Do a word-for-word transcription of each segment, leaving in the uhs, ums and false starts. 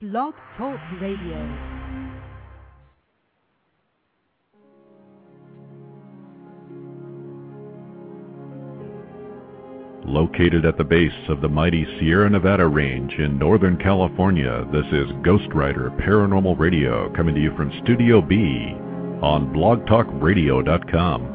Blog Talk Radio. Located at the base of the mighty Sierra Nevada range in Northern California, this is Ghost Rider Paranormal Radio coming to you from Studio B on blog talk radio dot com.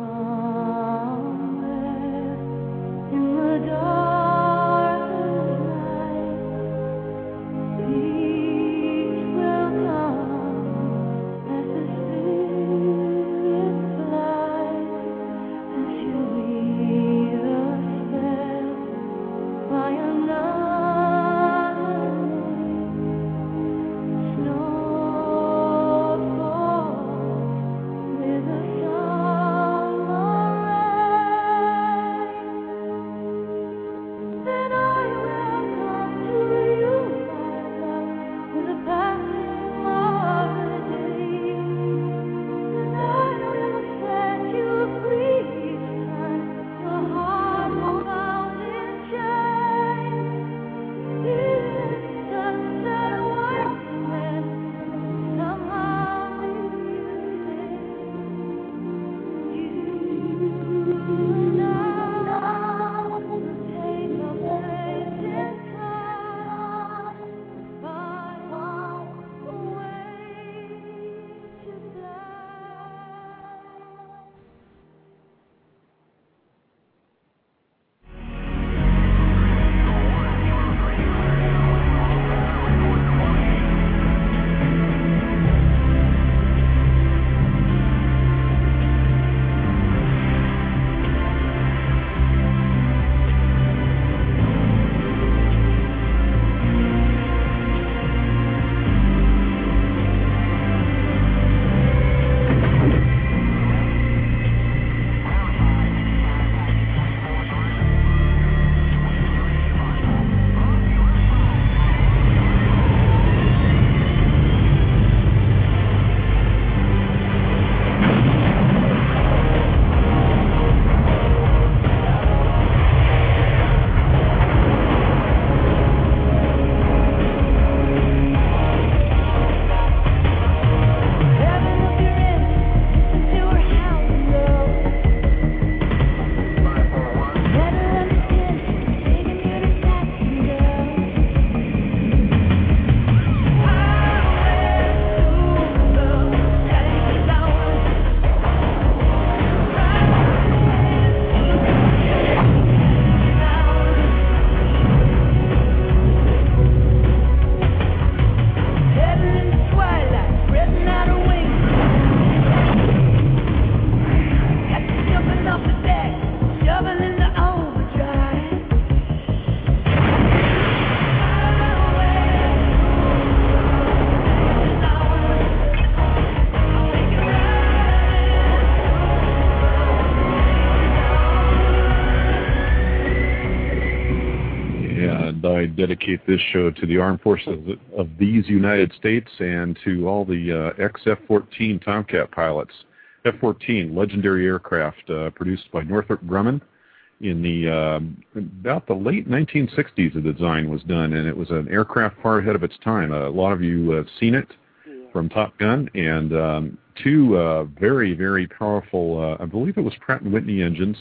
Dedicate this show to the armed forces of these United States and to all the uh, ex-F fourteen Tomcat pilots. F fourteen, legendary aircraft uh, produced by Northrop Grumman in the um, about the late nineteen sixties. The design was done, and it was an aircraft far ahead of its time. Uh, a lot of you have seen it from Top Gun, and um, two uh, very, very powerful, uh, I believe it was Pratt and Whitney engines.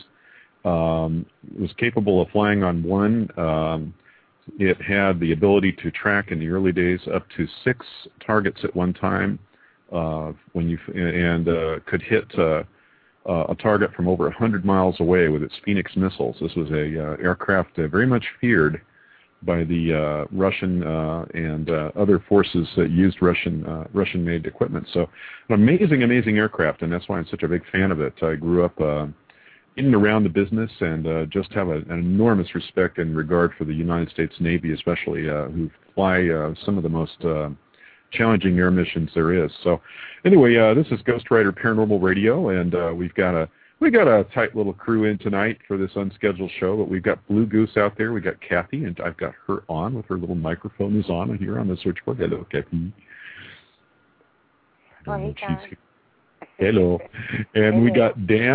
Um, it was capable of flying on one. Um, It had the ability to track in the early days up to six targets at one time, uh, when you and uh, could hit uh, uh, a target from over one hundred miles away with its Phoenix missiles. This was a uh, aircraft uh, very much feared by the uh, Russian uh, and uh, other forces that used Russian uh, Russian-made equipment. So, an amazing, amazing aircraft, and that's why I'm such a big fan of it. I grew up Uh, in and around the business, and uh, just have a, an enormous respect and regard for the United States Navy, especially, uh, who fly uh, some of the most uh, challenging air missions there is. So, anyway, uh, this is Ghost Rider Paranormal Radio, and uh, we've got a we got a tight little crew in tonight for this unscheduled show. But we've got Blue Goose out there, we got Kathy, and I've got her on with her little microphone is on here on the switchboard. Hello, Kathy. Oh, hey, John. Hello. And we got Dan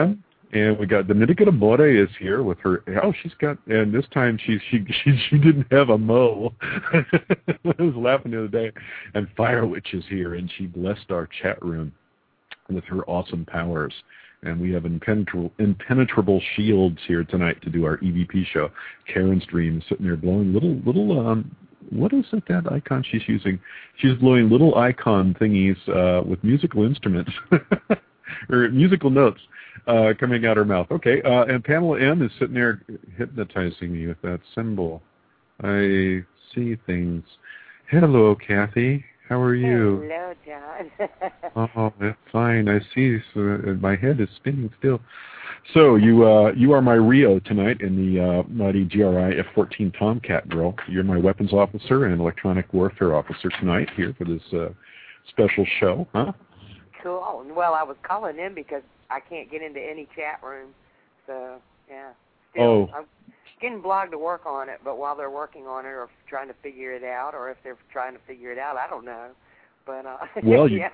And we got Dominica Amore is here with her. Oh, she's got, and this time she she she, she didn't have a mo. I was laughing the other day. And Fire Witch is here, and she blessed our chat room with her awesome powers. And we have impenetrable, impenetrable shields here tonight to do our E V P show. Karen's Dream is sitting there blowing little little. Um, what is it, that icon she's using? She's blowing little icon thingies uh, with musical instruments or musical notes. Uh, coming out her mouth. Okay, uh, and Pamela M is sitting there hypnotizing me with that symbol. I see things. Hello, Kathy. How are you? Hello, John. Oh, that's fine. I see. So my head is spinning still. So you uh, you are my Rio tonight in the uh, mighty G R I F fourteen Tomcat drill. You're my weapons officer and electronic warfare officer tonight here for this uh, special show, huh? Cool. Well, I was calling in because I can't get into any chat room, so yeah. Still, oh. I'm getting Blog to work on it, but while they're working on it or trying to figure it out, or if they're trying to figure it out, I don't know. But uh, well, yeah,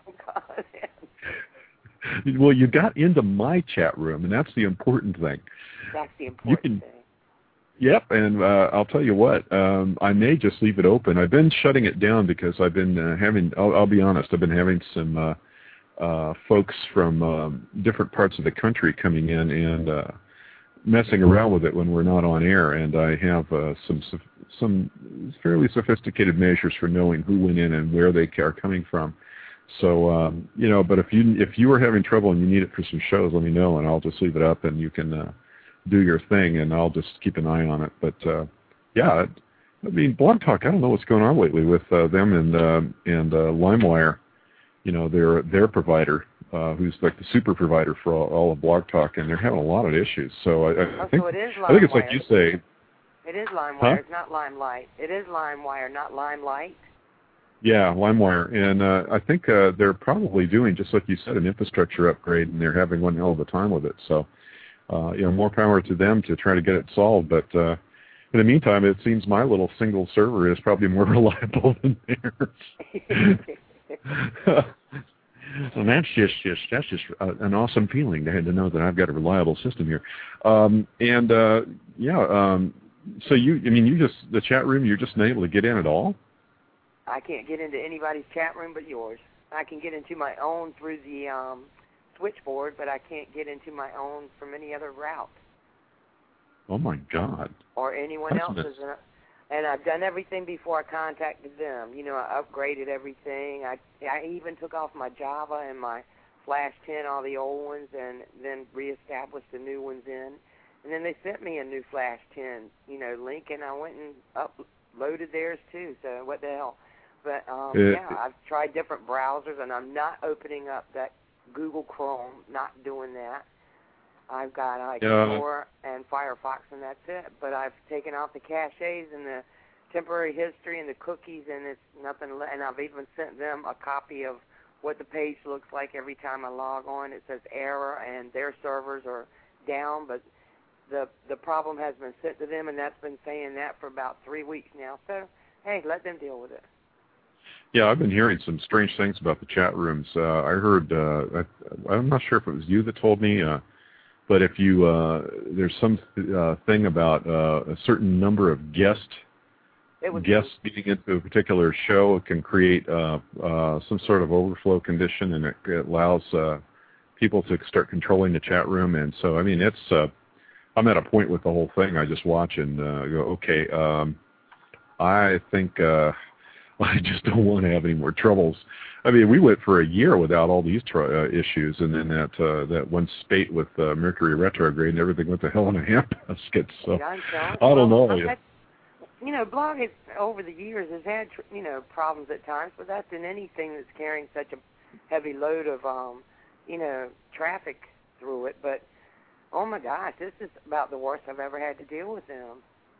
you, well, you got into my chat room, and that's the important thing. That's the important you can, thing. Yep, and uh, I'll tell you what, um, I may just leave it open. I've been shutting it down because I've been uh, having. I'll, I'll be honest, I've been having some. Uh, Uh, folks from um, different parts of the country coming in and uh, messing around with it when we're not on air, and I have uh, some some fairly sophisticated measures for knowing who went in and where they are coming from. So um, you know, but if you if you are having trouble and you need it for some shows, let me know, and I'll just leave it up, and you can uh, do your thing, and I'll just keep an eye on it. But uh, yeah, I mean, Blog Talk, I don't know what's going on lately with uh, them and uh, and uh, LimeWire. You know, their their provider, uh, who's like the super provider for all, all of Blog Talk, and they're having a lot of issues. So I, I oh, think so it is I think it's like you say. It is LimeWire. Huh? It's not Limelight. It is LimeWire, not Limelight. Yeah, LimeWire, and uh, I think uh, they're probably doing, just like you said, an infrastructure upgrade, and they're having one hell of a time with it. So, uh, you know, more power to them to try to get it solved. But uh, in the meantime, it seems my little single server is probably more reliable than theirs. And that's just, just that's just uh, an awesome feeling to, to know that I've got a reliable system here. Um, and uh, yeah, um, so you, I mean, you just the chat room, you're just not able to get in at all. I can't get into anybody's chat room but yours. I can get into my own through the um, switchboard, but I can't get into my own from any other route. Oh my God! Or anyone that's else's. And, and I've done everything before I contacted them. You know, I upgraded everything. I I even took off my Java and my Flash ten, all the old ones, and then reestablished the new ones in. And then they sent me a new Flash ten, you know, link, and I went and uploaded theirs too. So what the hell? But um, uh, yeah, I've tried different browsers, and I'm not opening up that Google Chrome. Not doing that. I've got uh, Explorer and Firefox, and that's it. But I've taken off the caches and the temporary history and the cookies, and it's nothing. And I've even sent them a copy of what the page looks like every time I log on. It says error, and their servers are down, but the the problem has been sent to them, and that's been saying that for about three weeks now. So, hey, let them deal with it. Yeah, I've been hearing some strange things about the chat rooms. Uh, I heard, uh, I, I'm not sure if it was you that told me, uh, but if you, uh, there's some uh, thing about uh, a certain number of guest guests being into a particular show can create uh, uh, some sort of overflow condition, and it, it allows uh, people to start controlling the chat room. And so, I mean, it's, uh, I'm at a point with the whole thing. I just watch and uh, go, okay, um, I think uh, I just don't want to have any more troubles. I mean, we went for a year without all these tr- uh, issues, and then that uh, that one spate with uh, Mercury retrograde and everything went to hell in a handbasket. So I don't know. Well, had, you know, Blog has, over the years has had you know problems at times, but that's in anything that's carrying such a heavy load of um, you know traffic through it. But oh my gosh, this is about the worst I've ever had to deal with them.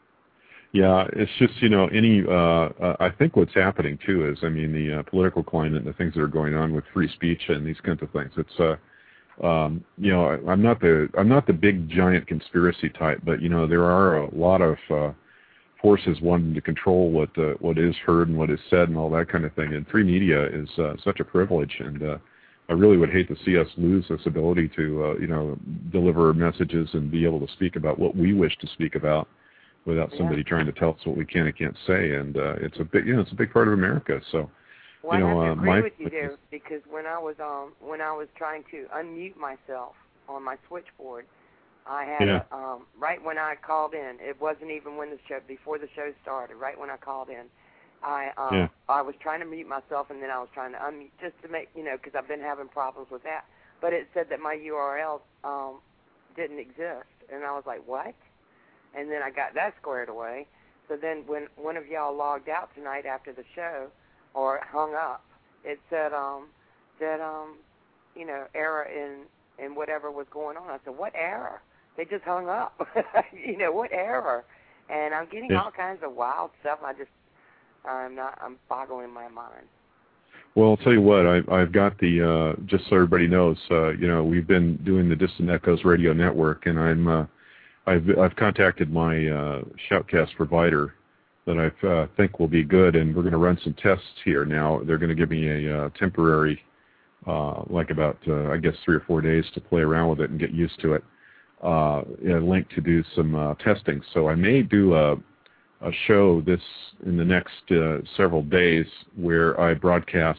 Yeah, it's just, you know, any, uh, uh, I think what's happening, too, is, I mean, the uh, political climate and the things that are going on with free speech and these kinds of things. It's, uh, um, you know, I, I'm not the, I'm not the big, giant conspiracy type, but, you know, there are a lot of uh, forces wanting to control what uh, what is heard and what is said and all that kind of thing. And free media is uh, such a privilege, and uh, I really would hate to see us lose this ability to, uh, you know, deliver messages and be able to speak about what we wish to speak about without Yeah. somebody trying to tell us what we can and can't say. And uh, it's a big, you know, it's a big part of America. So, well, you know, I have to uh, agree my with you there, because when I was um when I was trying to unmute myself on my switchboard, I had Yeah. a, um right when I called in. It wasn't even when the show before the show started. Right when I called in, I um Yeah. I was trying to mute myself, and then I was trying to unmute just to make, you know, because I've been having problems with that. But it said that my U R L um didn't exist, and I was like, what? And then I got that squared away. So then when one of y'all logged out tonight after the show, or hung up, it said um that um you know error in in whatever was going on. I said, what error? They just hung up. You know, what error? And I'm getting Yeah. all kinds of wild stuff. I just I'm not I'm boggling my mind. Well, I'll tell you what, I've, I've got the, uh, just so everybody knows, uh, you know, we've been doing the Distant Echoes Radio Network, and I'm, uh, I've, I've contacted my uh, Shoutcast provider that I uh, think will be good, and we're going to run some tests here now. They're going to give me a uh, temporary, uh, like about, uh, I guess, three or four days to play around with it and get used to it, uh, a link to do some uh, testing. So I may do a, a show this in the next uh, several days where I broadcast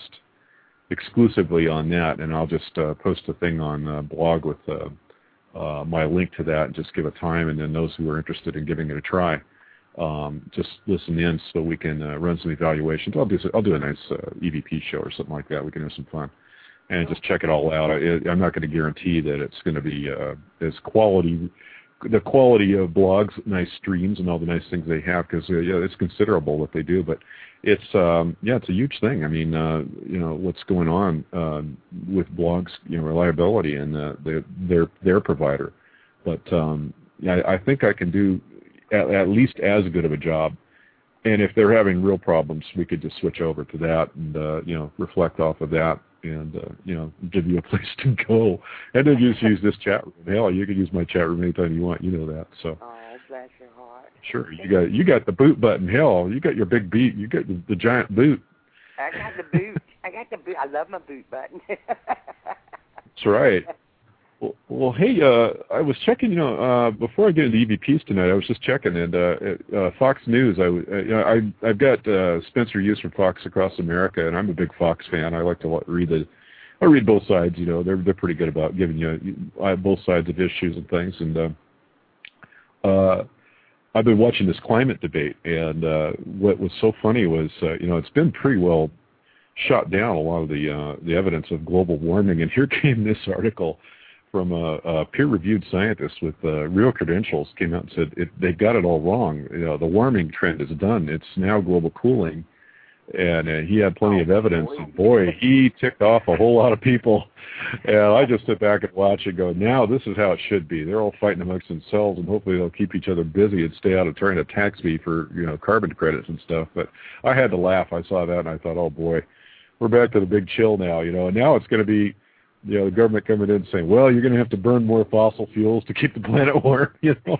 exclusively on that, and I'll just uh, post a thing on uh, blog with uh, uh, my link to that and just give a time, and then those who are interested in giving it a try, um, just listen in so we can uh, run some evaluations. I'll do I'll do a nice uh, E V P show or something like that. We can have some fun and just check it all out. I, I'm not going to guarantee that it's going to be uh, as quality. The quality of blogs, nice streams, and all the nice things they have, because uh, yeah, it's considerable what they do. But it's um, yeah, it's a huge thing. I mean, uh, you know, what's going on uh, with blogs, you know, reliability and uh, their their their provider. But um, I, I think I can do at, at least as good of a job. And if they're having real problems, we could just switch over to that and uh, you know, reflect off of that. And, uh, you know, give you a place to go. And then you just use this chat room. Hell, you can use my chat room anytime you want. You know that. So. Oh, bless your heart. Sure. You got you got the boot button. Hell, you got your big beat. You got the, the giant boot. I got the boot. I got the boot. I love my boot button. That's right. Well, well, hey, uh, I was checking, you know, uh, before I get into E V Ps tonight, I was just checking, and uh, uh, Fox News, I, uh, you know, I, I've got uh, Spencer Hughes from Fox Across America, and I'm a big Fox fan. I like to read the, I read both sides, you know, they're they're pretty good about giving you uh, both sides of issues and things, and uh, uh, I've been watching this climate debate, and uh, what was so funny was, uh, you know, it's been pretty well shot down, a lot of the uh, the evidence of global warming, and here came this article from a, a peer-reviewed scientist with uh, real credentials, came out and said it, they got it all wrong. You know, the warming trend is done. It's now global cooling, and uh, he had plenty of evidence. And boy, he ticked off a whole lot of people. And I just sit back and watch and go, now this is how it should be. They're all fighting amongst themselves, and hopefully they'll keep each other busy and stay out of trying to tax me for, you know, carbon credits and stuff. But I had to laugh. I saw that and I thought, oh boy, we're back to the big chill now. You know, and now it's going to be, you know, the government coming in and saying, well, you're going to have to burn more fossil fuels to keep the planet warm, you know.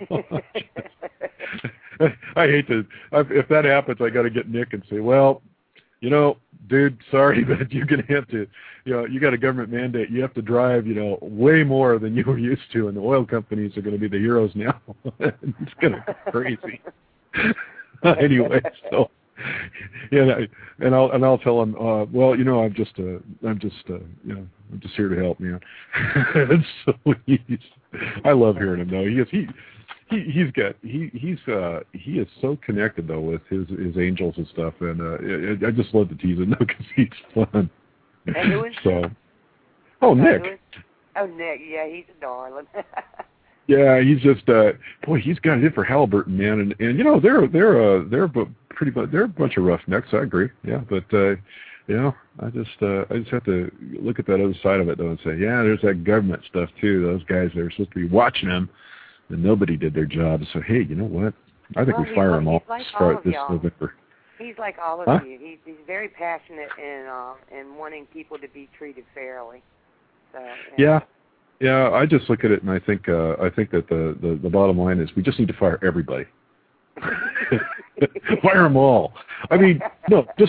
I hate to, if that happens, I got to get Nick and say, well, you know, dude, sorry, but you're going to have to, you know, you got a government mandate. You have to drive, you know, way more than you were used to, and the oil companies are going to be the heroes now. It's going to be crazy. Anyway, so. Yeah, and I'll and I'll tell him. Uh, well, you know, I'm just, uh, I'm just, uh, you know, I'm just here to help, man. And so he's, I love hearing him though. He is he, he he's got he he's uh he is so connected though with his his angels and stuff, and uh, I, I just love to tease him because he's fun. And who is so? Oh, Nick. Uh, is, oh, Nick. Yeah, he's a darling. Yeah, he's just uh, boy. He's got it for Halliburton, man, and and you know they're they're uh, they're pretty much they're a bunch of roughnecks. I agree. Yeah, but uh, you know I just uh, I just have to look at that other side of it though and say, yeah, there's that government stuff too. Those guys that are supposed to be watching them, and nobody did their job. So hey, you know what? I think well, we fire like, them all. Like Start all this y'all. November. He's like all of huh? you. He's he's very passionate in um in wanting people to be treated fairly. So yeah. yeah. Yeah, I just look at it and I think uh, I think that the, the, the bottom line is we just need to fire everybody. Fire them all. I mean, no, just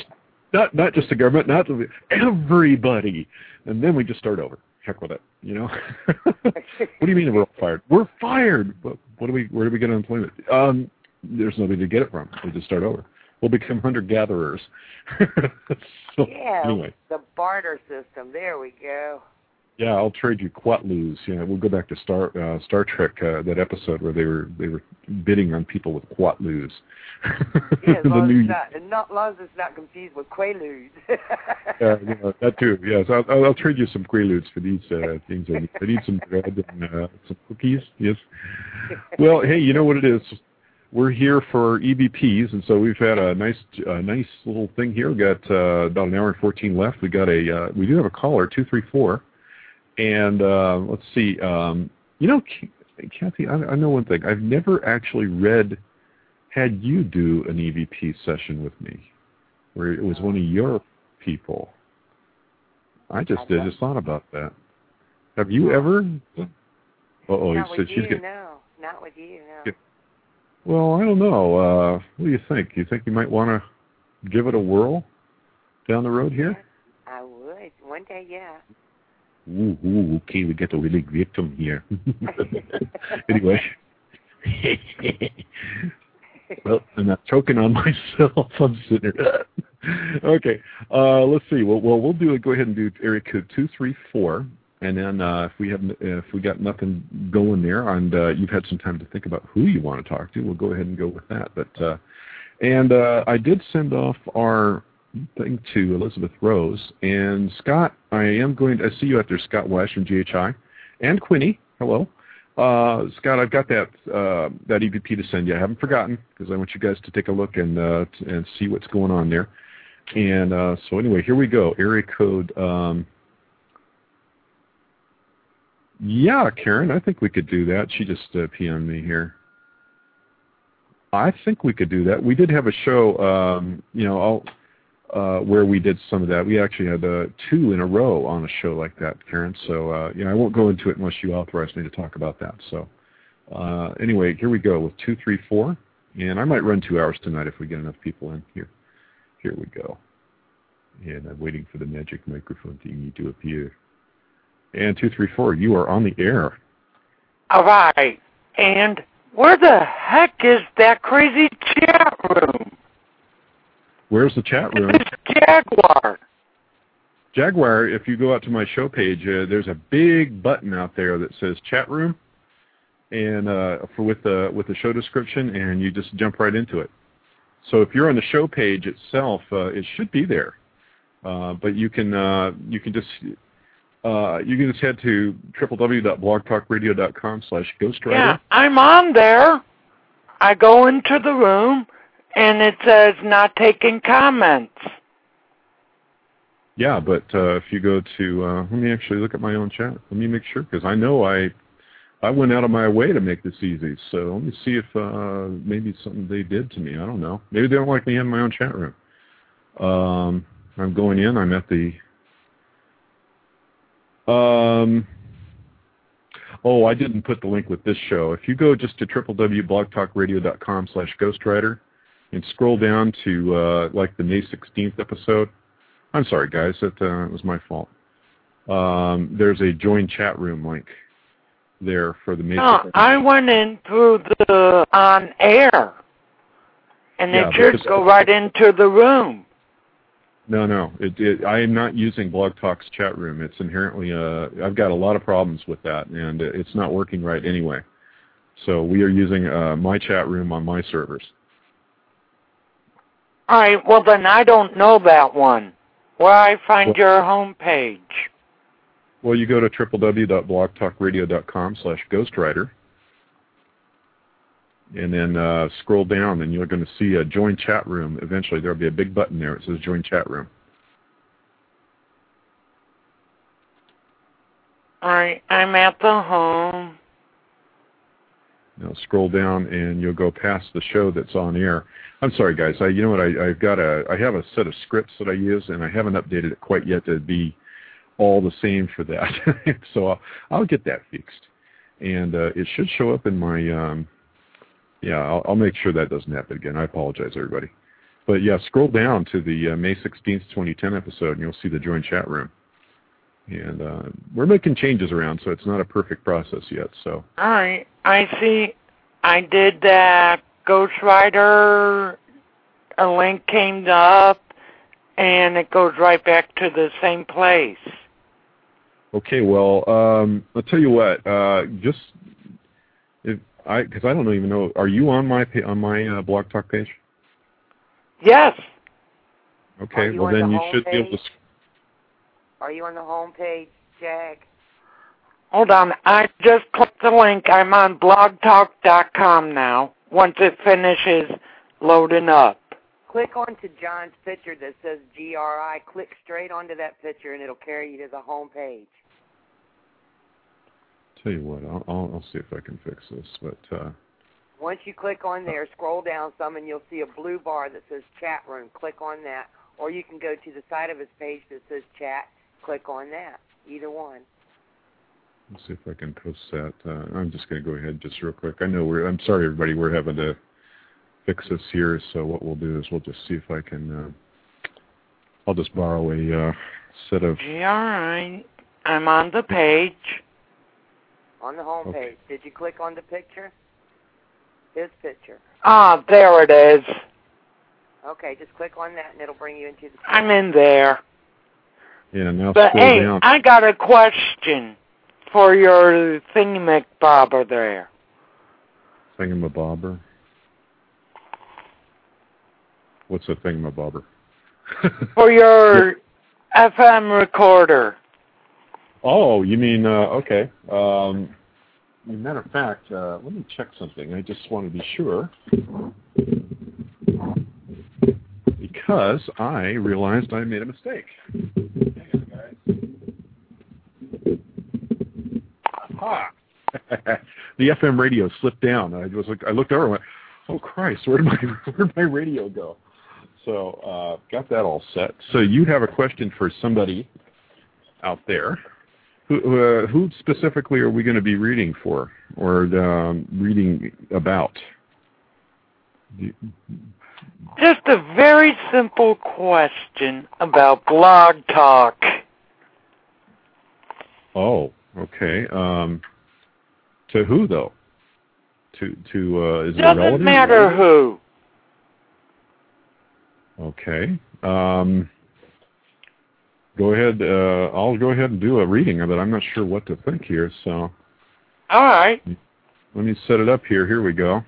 not not just the government, not the, everybody. And then we just start over. Heck with it, you know. What do you mean we're all fired? We're fired. But what do we? Where do we get unemployment? Um, there's nobody to get it from. We just start over. We'll become hunter-gatherers. So, yeah, anyway. The barter system. There we go. Yeah, I'll trade you Quatloos. You know, we'll go back to Star uh, Star Trek, uh, that episode where they were they were bidding on people with Quatloos. Yeah, as long, new... as, not, not, long as it's not confused with Quaaludes. Yeah, you know, that too. Yes, I'll, I'll, I'll trade you some Quaaludes for these uh, things. I need. I need some bread and uh, some cookies. Yes. Well, hey, you know what it is? We're here for E V Ps, and so we've had a nice, uh, nice little thing here. We got uh, about an hour and fourteen left. We got a, uh, we do have a caller, two three four, and uh, let's see. Um, you know, Kathy, I, I know one thing. I've never actually read, had you do an E V P session with me, where it was one of your people. I just did. Just thought about that. Have you ever? Uh oh, not he with said you, she's getting. no. Not with you, no. Get, Well, I don't know. Uh, what do you think? You think you might want to give it a whirl down the road here? I would. One day, yeah. Ooh, ooh, okay, we get a really victim here. Anyway. Well, I'm not choking on myself. I'm sitting there. Okay, uh, let's see. Well, well, we'll do it. Go ahead and do area code two three four. And then uh, if we have if we got nothing going there, and uh, you've had some time to think about who you want to talk to, we'll go ahead and go with that. But uh, and uh, I did send off our thing to Elizabeth Rose and Scott. I am going to I see you out there, Scott West from G H I, and Quinny. Hello, uh, Scott. I've got that uh, that E V P to send you. I haven't forgotten because I want you guys to take a look and uh, t- and see what's going on there. And uh, so anyway, here we go. Area code. Um, Yeah, Karen, I think we could do that. She just uh, P M'd me here. I think we could do that. We did have a show, um, you know, I'll, uh, where we did some of that. We actually had uh, two in a row on a show like that, Karen. So, uh, you know, I won't go into it unless you authorize me to talk about that. So, uh, anyway, here we go with two three four. And I might run two hours tonight if we get enough people in here. Here we go. And I'm waiting for the magic microphone thingy to appear. And two three four, you are on the air. All right. And where the heck is that crazy chat room? Where's the chat room? It's Jaguar. Jaguar, if you go out to my show page, uh, there's a big button out there that says chat room, and uh, for with the with the show description, and you just jump right into it. So if you're on the show page itself, uh, it should be there. Uh, but you can uh, you can just Uh, you can just head to w w w dot blog talk radio dot com slash ghostwriter. Yeah, I'm on there. I go into the room, and it says not taking comments. Yeah, but uh, if you go to, uh, let me actually look at my own chat. Let me make sure, because I know I I went out of my way to make this easy. So let me see if uh, maybe something they did to me. I don't know. Maybe they don't like me in my own chat room. Um, I'm going in. I'm at the... Um, oh, I didn't put the link with this show. If you go just to w w w dot blog talk radio dot com slash ghostwriter and scroll down to uh, like the May sixteenth episode, I'm sorry, guys, that uh, was my fault. Um, there's a join chat room link there for the May No, sixteenth. I went in through the on air, and Yeah, it should because- go right into the room. No, no. It, it, I am not using Blog Talk's chat room. It's inherently, uh, I've got a lot of problems with that, and it's not working right anyway. So we are using uh, my chat room on my servers. All right, well, then I don't know that one. Where I find Well, your homepage? Well, you go to w w w dot blog talk radio dot com slash ghostwriter, and then uh, scroll down, and you're going to see a join chat room. Eventually, there will be a big button there. It says join chat room. All right, I'm at the home. Now scroll down, and you'll go past the show that's on air. I'm sorry, guys. I, you know what? I, I've got a, I have a set of scripts that I use, and I haven't updated it quite yet to be all the same for that. So I'll, I'll get that fixed, and uh, it should show up in my. Um, yeah, I'll, I'll make sure that doesn't happen again. I apologize, everybody. But yeah, scroll down to the uh, May sixteenth, twenty ten episode, and you'll see the join chat room. And uh, we're making changes around, so it's not a perfect process yet. So. All right. I see. I did that Ghost Rider. A link came up, and it goes right back to the same place. Okay. Well, um, I'll tell you what. Uh, just if I, because I don't even know. Are you on my on my uh, Blog Talk page? Yes. Okay. Well, then the you should page? be able to. Are you on the home page, Jag? Hold on. I just clicked the link. I'm on blog talk dot com now. Once it finishes loading up. Click onto John's picture that says G R I. Click straight onto that picture, and it'll carry you to the home page. Tell you what, I'll, I'll, I'll see if I can fix this. But uh, once you click on there, scroll down some, and you'll see a blue bar that says Chat Room. Click on that, or you can go to the side of his page that says Chat. Click on that. Either one. Let's see if I can post that. Uh, I'm just going to go ahead just real quick. I know we're. I'm sorry, everybody. We're having to fix this here. So what we'll do is we'll just see if I can. Uh, I'll just borrow a uh, set of. All right. I'm on the page. On the home Okay. page. Did you click on the picture? His picture. Ah, there it is. Okay, just click on that, and it'll bring you into the. I'm in there. Yeah. Now But scroll hey, down. I got a question for your thingamabobber there. Thingamabobber. What's a thingamabobber? For your F M recorder. Oh, you mean, uh, okay. Um, as a matter of fact, uh, let me check something. I just want to be sure. Because I realized I made a mistake. Hang on, guys. Aha! The F M radio slipped down. I was like, I looked over and went, oh, Christ, where did my, where did my radio go? So, uh, got that all set. So you have a question for somebody out there. Who, uh, who specifically are we going to be reading for, or um, reading about? Just a very simple question about Blog Talk. Oh, okay. Um, to who though? To to uh, is it Doesn't relative? matter who. Okay. Um, go ahead. Uh, I'll go ahead and do a reading of it. I'm not sure what to think here, so. All right. Let me set it up here. Here we go.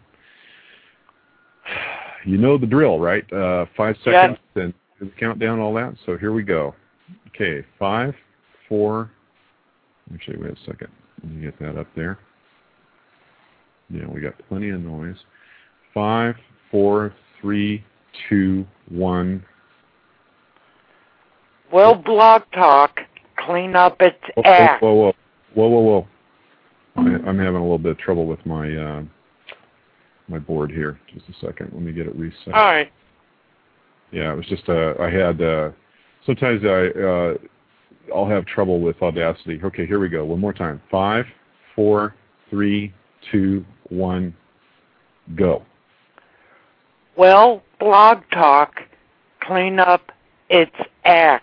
You know the drill, right? Uh, five seconds Yes. and the countdown, all that. So here we go. Okay, five, four. Actually, wait a second. Let me get that up there. Yeah, we got plenty of noise. Five, four, three, two, one. Will Blog Talk clean up its Whoa, act? whoa, whoa, whoa, whoa, whoa! I, I'm having a little bit of trouble with my uh, my board here. Just a second. Let me get it reset. All right. Yeah, it was just uh, I had. Uh, sometimes I uh, I'll have trouble with Audacity. Okay, here we go. One more time. Five, four, three, two, one, go. Will Blog Talk clean up its act?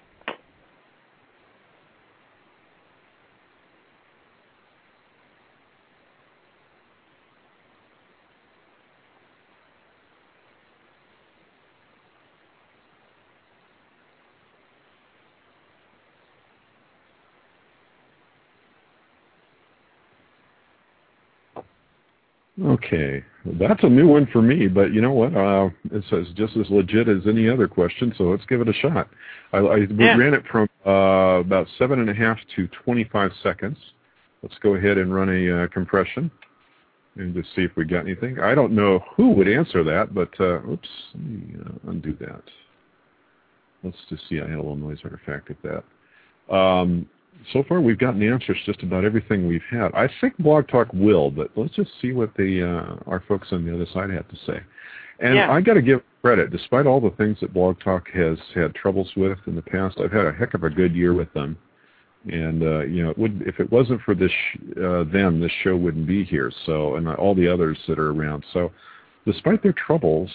Okay, that's a new one for me, but you know what? Uh, it's, it's just as legit as any other question, so let's give it a shot. I, I Yeah. ran it from uh, about seven and a half to twenty-five seconds. Let's go ahead and run a uh, compression and just see if we got anything. I don't know who would answer that, but uh, oops, let me uh, undo that. Let's just see. I had a little noise artifact at that. Um, So far, we've gotten answers just about everything we've had. I think Blog Talk will, but let's just see what the uh, our folks on the other side have to say. And Yeah. I got to give credit, despite all the things that Blog Talk has had troubles with in the past. I've had a heck of a good year with them, and uh, you know, it would if it wasn't for this uh, them, this show wouldn't be here. So, and all the others that are around. So, despite their troubles,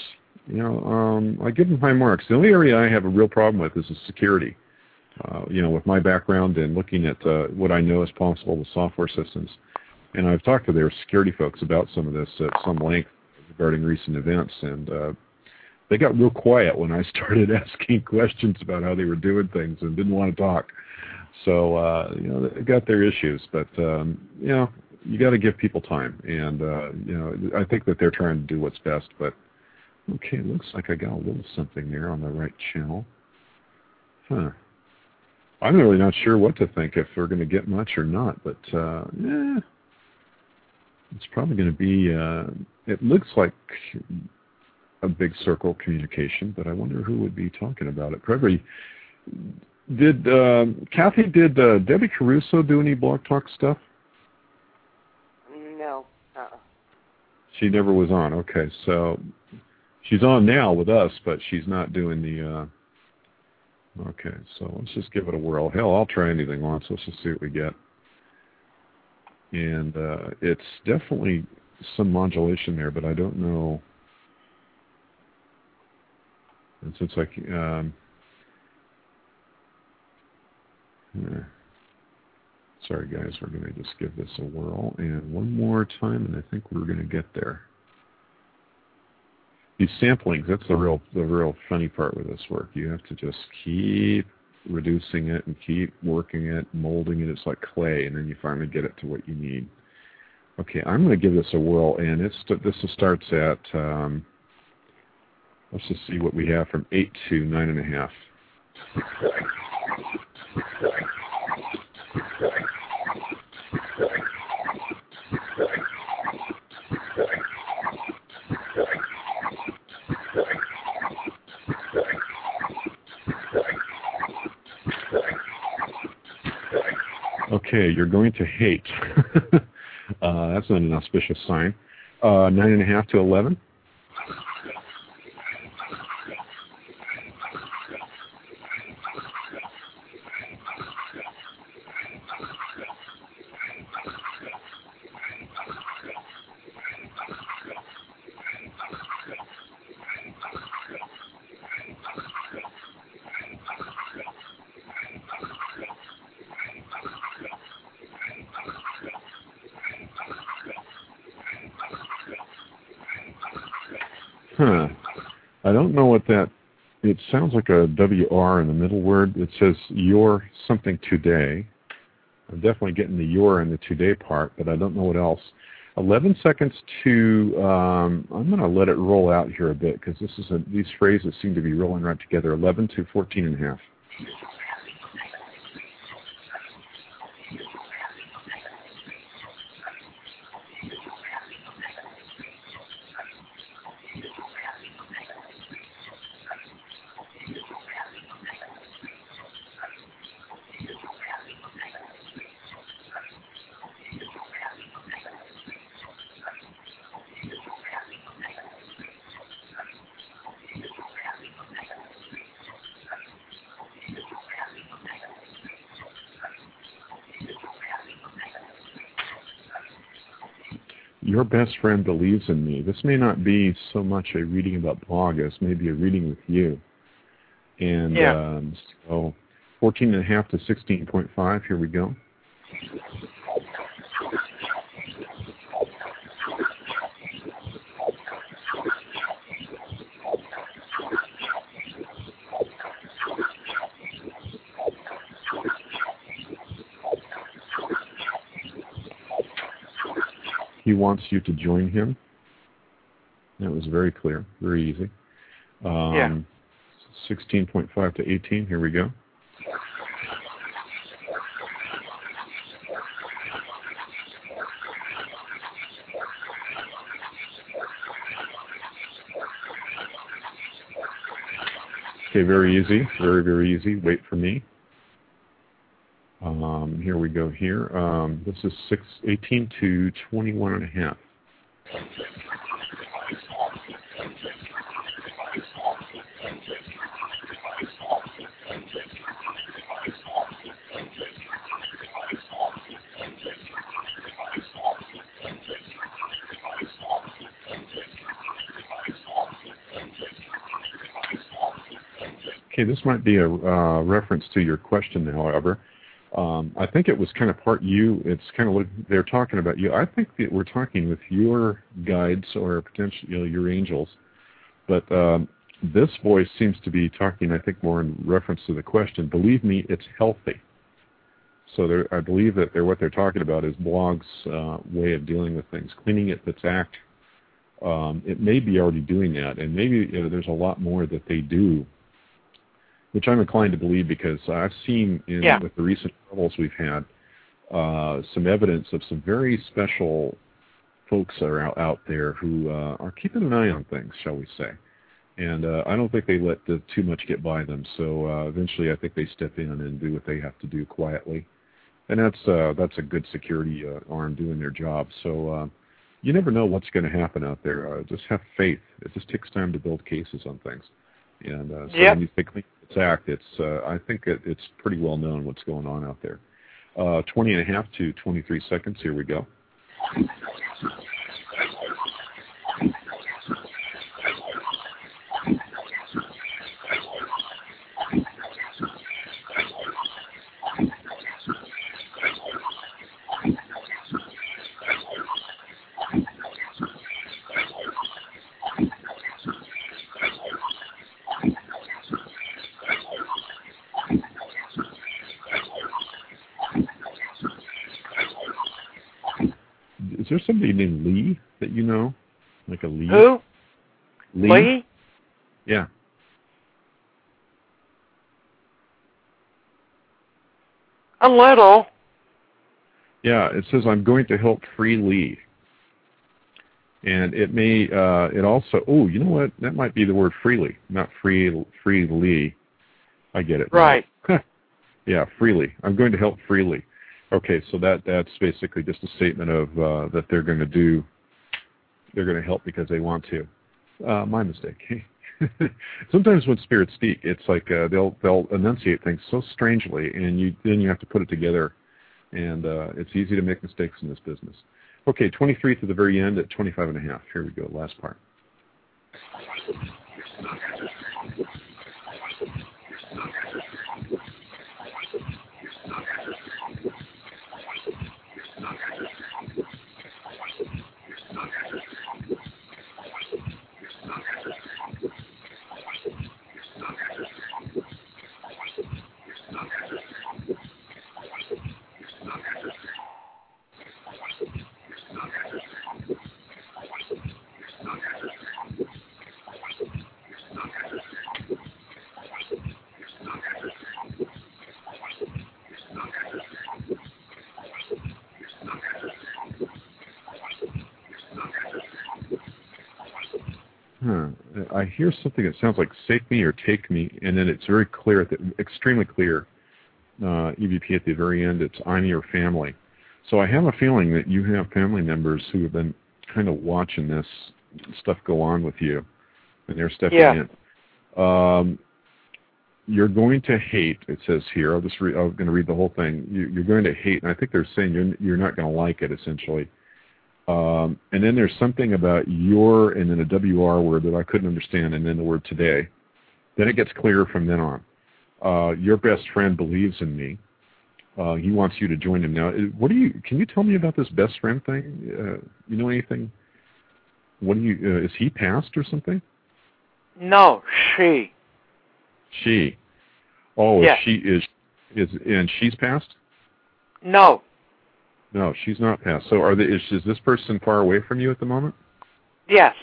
you know, um, I give them high marks. The only area I have a real problem with is the security. Uh, you know, with my background and looking at uh, what I know is possible with software systems. And I've talked to their security folks about some of this at some length regarding recent events, and uh, they got real quiet when I started asking questions about how they were doing things and didn't want to talk. So, uh, you know, they got their issues, but, um, you know, you got to give people time. And, uh, you know, I think that they're trying to do what's best. But, okay, it looks like I got a little something there on the right channel. Huh. I'm really not sure what to think, if we're going to get much or not, but uh, eh, it's probably going to be, uh, it looks like a big circle communication, but I wonder who would be talking about it. Probably, did, uh, Kathy, did uh, Debbie Caruso do any Blog Talk stuff? No. Uh-uh. She never was on. Okay, so she's on now with us, but she's not doing the... Uh, Okay, so let's just give it a whirl. Hell, I'll try anything once. Let's just see what we get. And uh, it's definitely some modulation there, but I don't know. And since I, um, yeah. Sorry guys, we're going to just give this a whirl. And one more time, and I think we're going to get there. These samplings, that's the real the real funny part with this work. You have to just keep reducing it and keep working it, molding it. It's like clay, and then you finally get it to what you need. Okay, I'm going to give this a whirl, and it's this starts at, um, let's just see what we have from eight to nine and a half. Okay, you're going to hate. uh, that's an auspicious sign. Uh, nine and a half to eleven. Huh. I don't know what that, it sounds like a W R in the middle word. It says your something today. I'm definitely getting the your and the today part, but I don't know what else. eleven seconds to, um, I'm going to let it roll out here a bit because this is a, these phrases seem to be rolling right together. eleven to fourteen and a half. Your best friend believes in me. This may not be so much a reading about blog as maybe a reading with you. And yeah. um, so fourteen and a half to sixteen point five, here we go. He wants you to join him. That was very clear, very easy. Um, yeah. sixteen point five to eighteen, here we go. Okay, very easy, very, very easy. Wait for me. Um, here we go here. Um, this is six, eighteen to twenty-one and a half. Okay, this might be a uh, reference to your question, however. Um, I think it was kind of part you. It's kind of what they're talking about you. I think that we're talking with your guides or potentially, you know, your angels. But um, this voice seems to be talking, I think, more in reference to the question. Believe me, it's healthy. So I believe that they're, what they're talking about is Blog's uh, way of dealing with things, cleaning it, its act. Um, it may be already doing that, and maybe you know, there's a lot more that they do, which I'm inclined to believe because I've seen in yeah. with the recent travels we've had uh, some evidence of some very special folks that are out, out there who uh, are keeping an eye on things, shall we say. And uh, I don't think they let the, too much get by them. So uh, eventually I think they step in and do what they have to do quietly. And that's uh, that's a good security uh, arm doing their job. So uh, you never know what's going to happen out there. Uh, just have faith. It just takes time to build cases on things. And uh, so yep. when you think it's act, it's uh, I think it, it's pretty well known what's going on out there. Uh, twenty and a half to twenty-three seconds. Here we go. Is there somebody named Lee that you know? Like a Lee? Who? Lee? Lee? Yeah. A little. Yeah, it says, I'm going to help free Lee. And it may, uh, it also, oh, you know what? That might be the word freely, not free, free Lee. I get it. Right. Yeah, freely. I'm going to help freely. Okay, so that that's basically just a statement of uh, that they're going to do, they're going to help because they want to. Uh, my mistake. Sometimes when spirits speak, it's like uh, they'll they'll enunciate things so strangely, and you then you have to put it together, and uh, it's easy to make mistakes in this business. Okay, twenty-three to the very end at twenty-five and a half. Here we go, last part. Huh. I hear something that sounds like "sake me" or "take me," and then it's very clear, at the, extremely clear, uh, E V P at the very end, it's "I'm your family." So I have a feeling that you have family members who have been kind of watching this stuff go on with you, and they're stepping yeah. in. Um, you're going to hate, it says here, I'll just re- I'm going to read the whole thing. You, you're going to hate, and I think they're saying you're, you're not going to like it, essentially. Um, and then there's something about your, and then a W R word that I couldn't understand, and then the word today. Then it gets clearer from then on. Uh, your best friend believes in me. Uh, he wants you to join him. Now, what do you? Can you tell me about this best friend thing? Uh, you know anything? What do you? Uh, is he passed or something? No, she. She. Oh, yes. she is. Is and she's passed? No. No, she's not passed. So are they, is, is this person far away from you at the moment? Yes.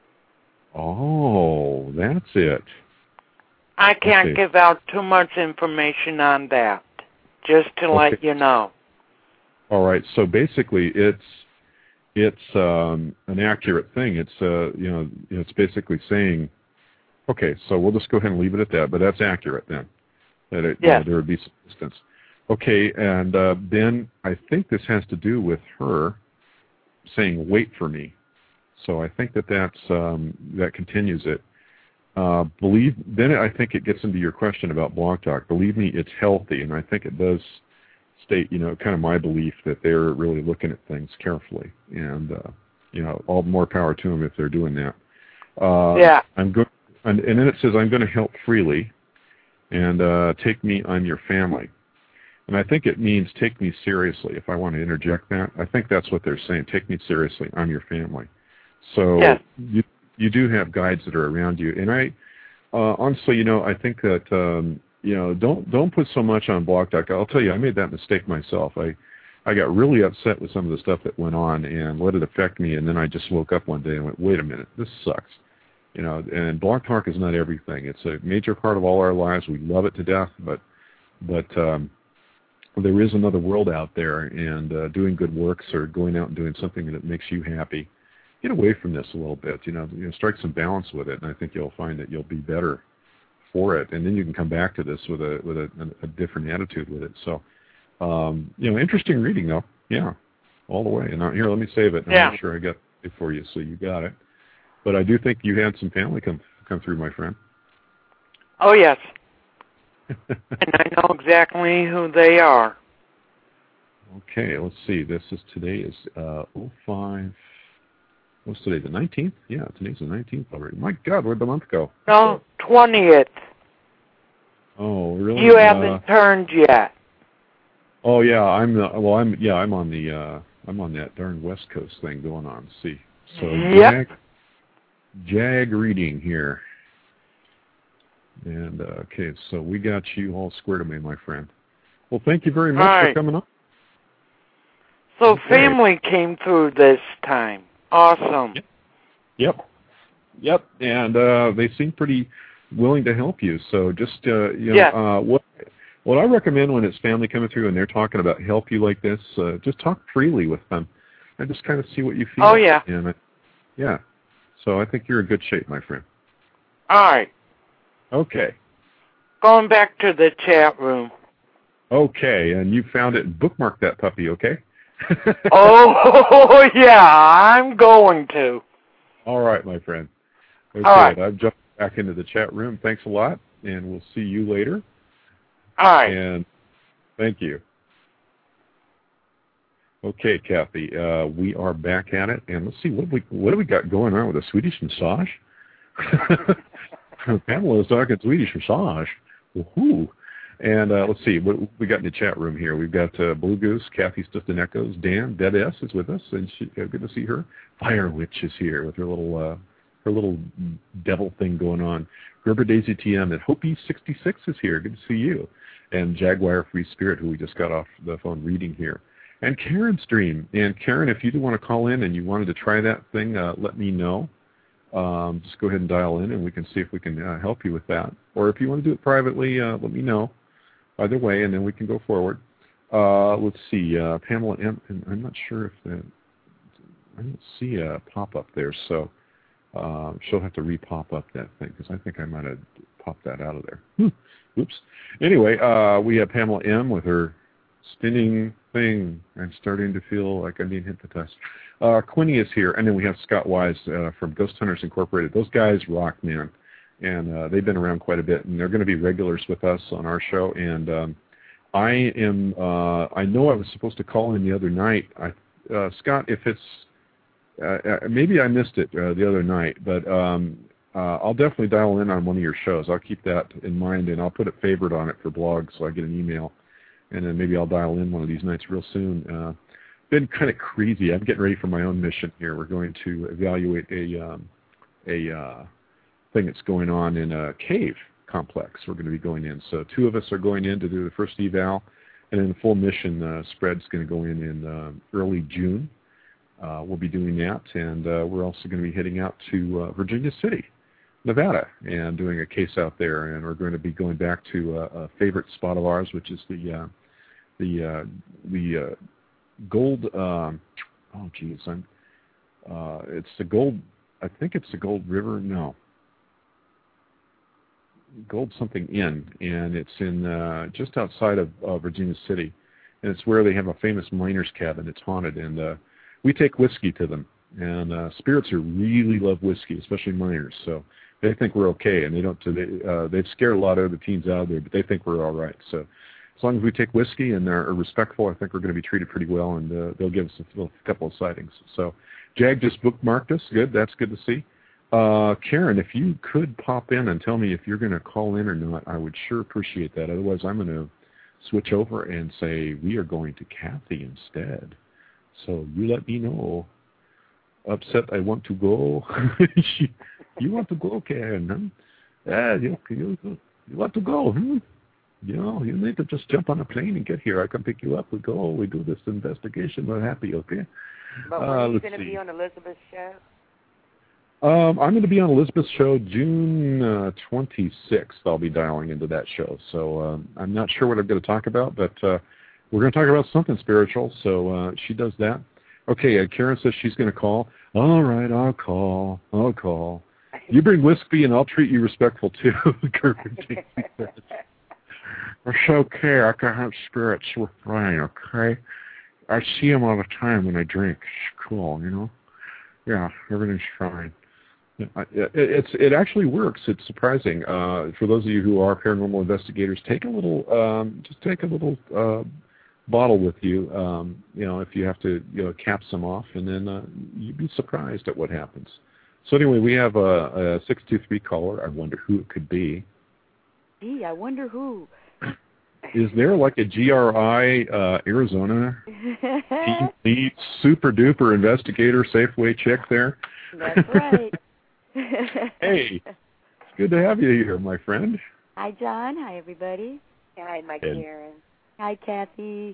Oh, that's it. I can't okay. give out too much information on that, just to okay. let you know. All right. So basically, it's it's um, an accurate thing. It's uh, you know, it's basically saying, okay, so we'll just go ahead and leave it at that. But that's accurate then. That it, yes. you know, there would be some distance. Okay, and uh, then I think this has to do with her saying, wait for me. So I think that that's, um, that continues it. Uh, believe. Then I think it gets into your question about Blog Talk. Believe me, it's healthy, and I think it does state, you know, kind of my belief that they're really looking at things carefully, and uh, you know, all more power to them if they're doing that. Uh, yeah. I'm going, and, and then it says I'm going to help freely. And uh, take me, I'm your family. And I think it means take me seriously, if I want to interject that. I think that's what they're saying, take me seriously, I'm your family. So yes. you you do have guides that are around you. And I, uh, honestly, you know, I think that, um, you know, don't don't put so much on Blog Talk. I'll tell you, I made that mistake myself. I, I got really upset with some of the stuff that went on and let it affect me, and then I just woke up one day and went, wait a minute, this sucks. You know, and Blog Talk is not everything. It's a major part of all our lives. We love it to death, but but um, there is another world out there, and uh, doing good works or going out and doing something that makes you happy. Get away from this a little bit. You know, you know, strike some balance with it, and I think you'll find that you'll be better for it. And then you can come back to this with a with a, a different attitude with it. So, um, you know, interesting reading though. Yeah, all the way. And now, here, let me save it. Yeah. I'm not sure I got it for you, so you got it. But I do think you had some family come come through, my friend. Oh, yes. And I know exactly who they are. Okay, let's see. This is today is uh, oh five. What's today? The nineteenth? Yeah, today's the nineteenth already. My God, where'd the month go? No, twentieth. Oh, really? You uh, haven't turned yet. Oh yeah, I'm the, well. I'm yeah. I'm on the. Uh, I'm on that darn West Coast thing going on. See, so Yep. Jag, Jag reading here. And uh, okay, so we got you all squared away, my friend. Well, thank you very much All for right. coming up. So Okay. family came through this time. Awesome. Yep. Yep. Yep. And uh, they seem pretty willing to help you. So just uh, you know, Yeah. uh, what what I recommend when it's family coming through and they're talking about help you like this, uh, just talk freely with them and just kind of see what you feel. Oh, yeah. And uh, yeah. So I think you're in good shape, my friend. All right. Okay. Going back to the chat room. Okay. And you found it. Bookmark that puppy. Okay. Oh, yeah, I'm going to. All right, my friend. Okay, All right. I've jumped back into the chat room. Thanks a lot, and we'll see you later. All right. And thank you. Okay, Kathy, uh, we are back at it, and let's see what we what do we got going on with a Swedish massage. Pamela is talking Swedish massage. Woohoo! And uh, let's see what we got in the chat room here. We've got uh, Blue Goose, Kathy Stifton Echoes, Dan, Dead S is with us, and she, uh, good to see her. Fire Witch is here with her little uh, her little devil thing going on. Gerber Daisy T M and Hopi sixty-six is here. Good to see you. And Jaguar Free Spirit, who we just got off the phone reading here. And Karen's Dream. And Karen, if you do want to call in and you wanted to try that thing, uh, let me know. Um, just go ahead and dial in, and we can see if we can uh, help you with that. Or if you want to do it privately, uh, let me know. Either way, and then we can go forward. Uh, let's see, uh, Pamela M. I'm not sure if that, I don't see a pop-up there, so uh, she'll have to re-pop up that thing, because I think I might have popped that out of there. Hmm. Oops. Anyway, uh, we have Pamela M. with her spinning thing. I'm starting to feel like I'm being hypnotized. Uh, Quinny is here, and then we have Scott Wise uh, from Ghost Hunters Incorporated. Those guys rock, man. And uh, they've been around quite a bit, and they're going to be regulars with us on our show. And um, I am, uh, I know I was supposed to call in the other night. I, uh, Scott, if it's, uh, maybe I missed it uh, the other night, but um, uh, I'll definitely dial in on one of your shows. I'll keep that in mind, and I'll put it favored on it for blog so I get an email. And then maybe I'll dial in one of these nights real soon. Uh, been kind of crazy. I'm getting ready for my own mission here. We're going to evaluate a, um, a, uh, thing that's going on in a cave complex. We're going to be going in. So two of us are going in to do the first eval, and then the full mission uh, spread's going to go in in uh, early June. Uh, we'll be doing that, and uh, we're also going to be heading out to uh, Virginia City, Nevada, and doing a case out there. And we're going to be going back to uh, a favorite spot of ours, which is the uh, the uh, the uh, gold. Um, oh, geez, I'm. Uh, it's the gold. I think it's the Gold River. No. Gold something Inn, and it's in uh, just outside of uh, Virginia City, and it's where they have a famous miner's cabin. It's haunted, and uh, we take whiskey to them, and uh, spirits are really love whiskey, especially miners. So they think we're okay, and they don't. They, uh, they've scared a lot of the teens out there, but they think we're all right. So as long as we take whiskey and are respectful, I think we're going to be treated pretty well, and uh, they'll give us a, a couple of sightings. So Jag just bookmarked us. Good, that's good to see. Uh, Karen, if you could pop in and tell me if you're going to call in or not, I would sure appreciate that. Otherwise, I'm going to switch over and say we are going to Kathy instead. So you let me know. Upset, I want to go. You want to go, Karen? Huh? Yeah, you, you, you want to go? Hmm? You know, you need to just jump on a plane and get here. I can pick you up. We go. We do this investigation. We're happy, okay? But were uh, you going to be on Elizabeth's show? Um, I'm going to be on Elizabeth's show June uh, twenty-sixth. I'll be dialing into that show. So um, I'm not sure what I'm going to talk about, but uh, we're going to talk about something spiritual. So uh, she does that. Okay, uh, Karen says she's going to call. All right, I'll call. I'll call. You bring whiskey and I'll treat you respectful too. It's okay. I can have spirits with Brian, okay? I see him all the time when I drink. It's cool, you know? Yeah, everything's fine. It, it's, it actually works. It's surprising. Uh, for those of you who are paranormal investigators, take a little, um, just take a little uh, bottle with you, um, you know, if you have to, you know, cap some off, and then uh, you'd be surprised at what happens. So anyway, we have a, a six two three caller. I wonder who it could be. Gee, I wonder who. Is there like a G R I uh, Arizona team lead, super duper investigator Safeway chick there? That's right. Hey, it's good to have you here, my friend. Hi, John. Hi, everybody. Hi, my and, Karen. Hi, Kathy.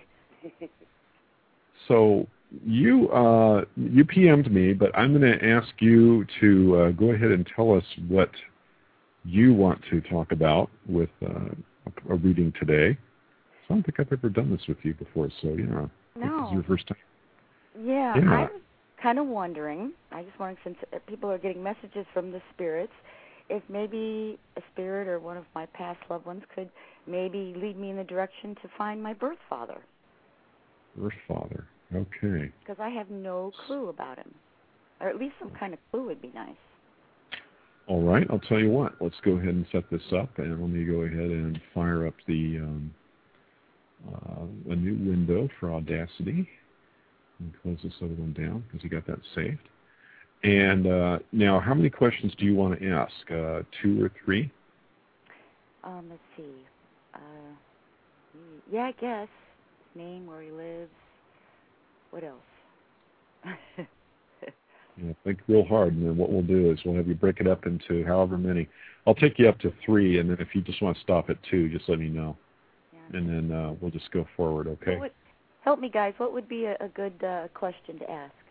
So you uh, you P M'd me, but I'm going to ask you to uh, go ahead and tell us what you want to talk about with uh, a, a reading today. So I don't think I've ever done this with you before, so yeah. No. This is your first time. Yeah, yeah. I'm kind of wondering, I just wondering, since people are getting messages from the spirits, if maybe a spirit or one of my past loved ones could maybe lead me in the direction to find my birth father. Birth father, okay. Because I have no clue about him. Or at least some kind of clue would be nice. All right, I'll tell you what. Let's go ahead and set this up, and let me go ahead and fire up the um, uh, a new window for Audacity. And close this other one down because you got that saved. And uh, now, how many questions do you want to ask? Uh, two or three? Um, let's see. Uh, yeah, I guess. Name, where he lives. What else? Yeah, think real hard, and then what we'll do is we'll have you break it up into however many. I'll take you up to three, and then if you just want to stop at two, just let me know. Yeah. And then uh, we'll just go forward, okay? Would, help me, guys. What would be a, a good uh, question to ask?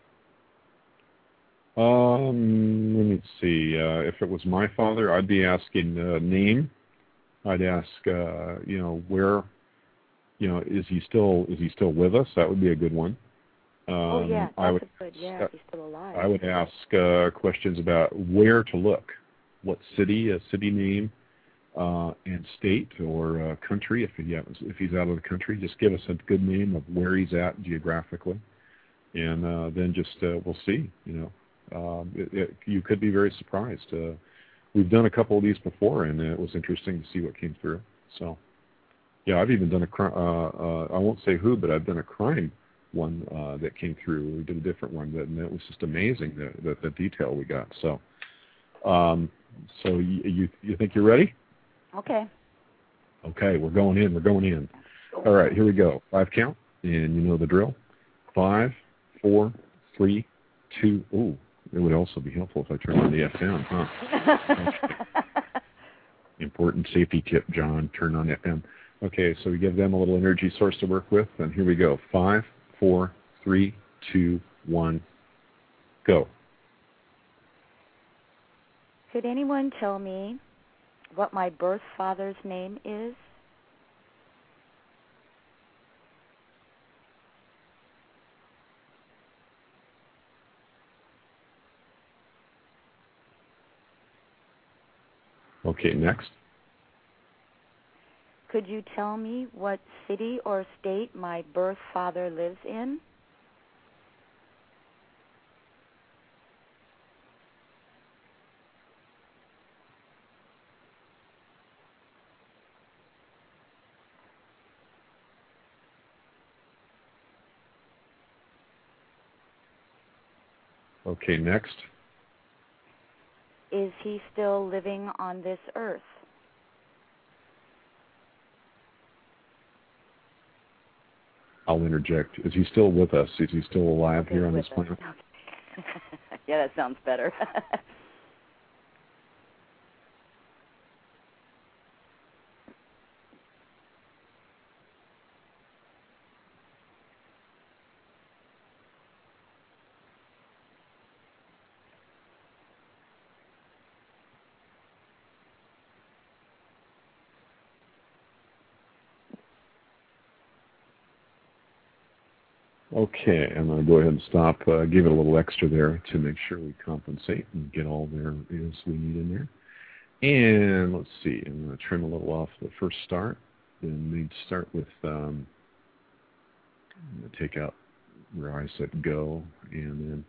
Um, let me see. Uh, if it was my father, I'd be asking uh, name. I'd ask, uh, you know, where, you know, is he still is he still with us? That would be a good one. Um, oh yeah, that's I would, a good. Yeah, if he's still alive. I would ask uh, questions about where to look, what city, a city name, uh, and state or uh, country. If he happens, if he's out of the country, just give us a good name of where he's at geographically, and uh, then just uh, we'll see. You know. Um, it, it, you could be very surprised. Uh, we've done a couple of these before, and it was interesting to see what came through. So, yeah, I've even done a crime. Uh, uh, I won't say who, but I've done a crime one uh, that came through. We did a different one, that, and it was just amazing the, the, the detail we got. So, um, so you, you you think you're ready? Okay. Okay, we're going in. We're going in. All right, here we go. Five count, and you know the drill. Five, four, three, two. Ooh. It would also be helpful if I turned on the F M, huh? Important safety tip, John. Turn on F M. Okay, so we give them a little energy source to work with, and here we go. Five, four, three, two, one, go. Could anyone tell me what my birth father's name is? Okay, next. Could you tell me what city or state my birth father lives in? Okay, next. Is he still living on this earth? I'll interject. Is he still with us? Is he still alive Okay, here on with this planet? us. Yeah, that sounds better. Okay, I'm going to go ahead and stop. Uh, give it a little extra there to make sure we compensate and get all there is we need in there. And let's see, I'm going to trim a little off the first start. Then we'd start with, um, I'm going to take out where I said go. And then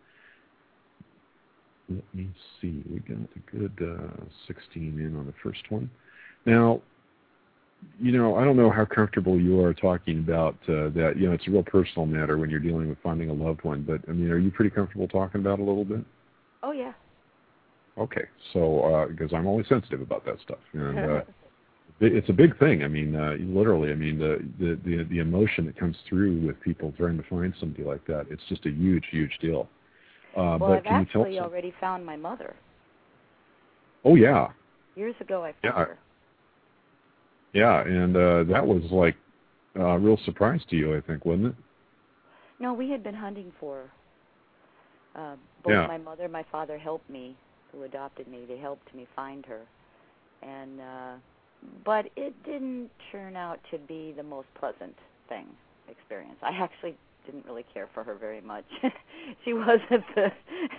let me see, we got a good uh, sixteen in on the first one. Now, you know, I don't know how comfortable you are talking about uh, that. You know, it's a real personal matter when you're dealing with finding a loved one. But, I mean, are you pretty comfortable talking about it a little bit? Oh, yeah. Okay. So, uh, because I'm always sensitive about that stuff. And uh, it's a big thing. I mean, uh, literally, I mean, the, the, the, the emotion that comes through with people trying to find somebody like that, it's just a huge, huge deal. Uh, well, but I've can you tell actually some... already found my mother. Oh, yeah. Years ago, I found Yeah. her. Yeah, and uh, that was like a real surprise to you, I think, wasn't it? No, we had been hunting for her. Uh, both Yeah. my mother and my father helped me, who adopted me. They helped me find her. And uh, but it didn't turn out to be the most pleasant thing, experience. I actually didn't really care for her very much. She wasn't the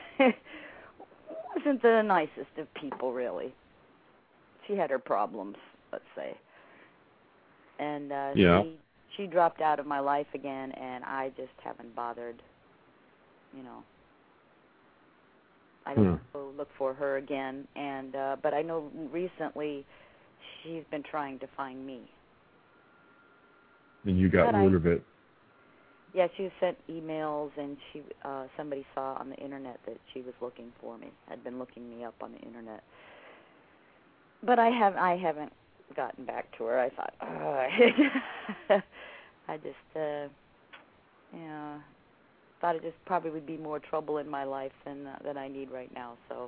wasn't the nicest of people, really. She had her problems, let's say. And uh, Yeah. she she dropped out of my life again, and I just haven't bothered. You know, I don't Hmm. go look for her again. And uh, but I know recently she's been trying to find me. And you got But word I, of it. Yeah, she sent emails, and she uh, somebody saw on the internet that she was looking for me. Had been looking me up on the internet. But I have I haven't gotten back to her. I thought, oh. I just, uh, you know, thought it just probably would be more trouble in my life than uh, than I need right now. So.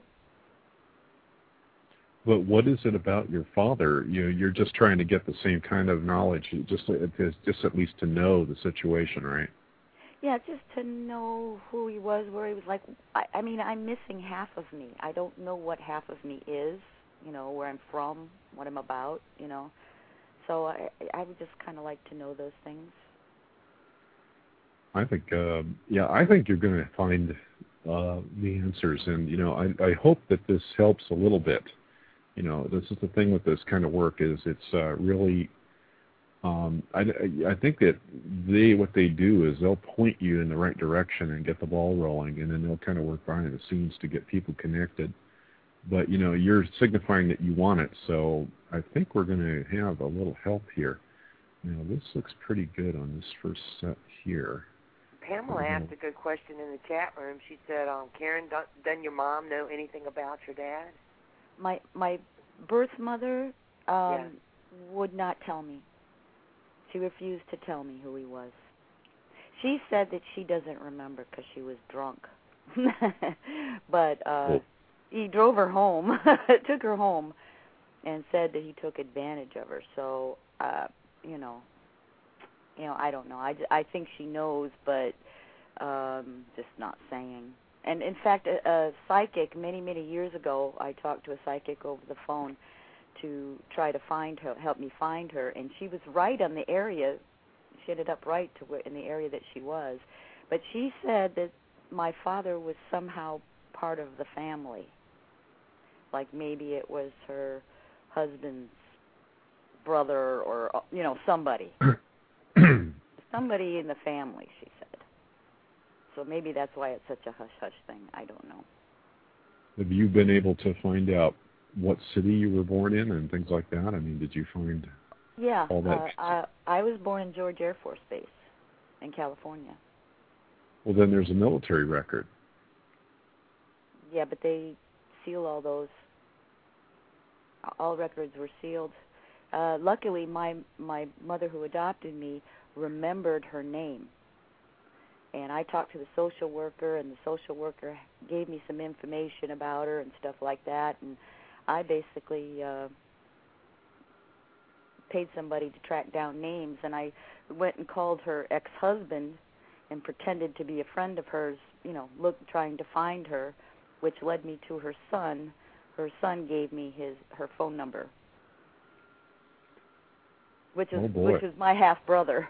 But what is it about your father? You know, you're just trying to get the same kind of knowledge, just just at least to know the situation, right? Yeah, just to know who he was, where he was. Like, I, I mean, I'm missing half of me. I don't know what half of me is. You know, where I'm from, what I'm about. You know, so I I would just kind of like to know those things. I think, uh, yeah, I think you're going to find uh, the answers, and you know, I I hope that this helps a little bit. You know, this is the thing with this kind of work is it's uh, really, um, I, I think that they, what they do is they'll point you in the right direction and get the ball rolling, and then they'll kind of work behind the scenes to get people connected. But, you know, you're signifying that you want it, so I think we're going to have a little help here. Now, this looks pretty good on this first set here. Pamela asked a good question in the chat room. She said, um, Karen, doesn't your mom know anything about your dad? My my birth mother um, yeah. would not tell me. She refused to tell me who he was. She said that she doesn't remember because she was drunk. But uh, Cool. he drove her home, took her home, and said that he took advantage of her. So, uh, you know, you know, I don't know. I, I think she knows, but um, just not saying. And in fact, a, a psychic many, many years ago, I talked to a psychic over the phone to try to find her, help me find her, and she was right on the area. She ended up right to where, in the area that she was. But she said that my father was somehow part of the family. Like maybe it was her husband's brother or, you know, somebody. Somebody in the family, she said. So maybe that's why it's such a hush-hush thing. I don't know. Have you been able to find out what city you were born in and things like that? I mean, did you find yeah, all that? Uh, I, I was born in George Air Force Base in California. Well, then there's a military record. Yeah, but they seal all those All records were sealed. Uh, luckily, my my mother who adopted me remembered her name. And I talked to the social worker, and the social worker gave me some information about her and stuff like that. And I basically uh, paid somebody to track down names, and I went and called her ex-husband and pretended to be a friend of hers, you know, look, trying to find her, which led me to her son. Her son gave me his her phone number, which is oh boy. which is my half brother.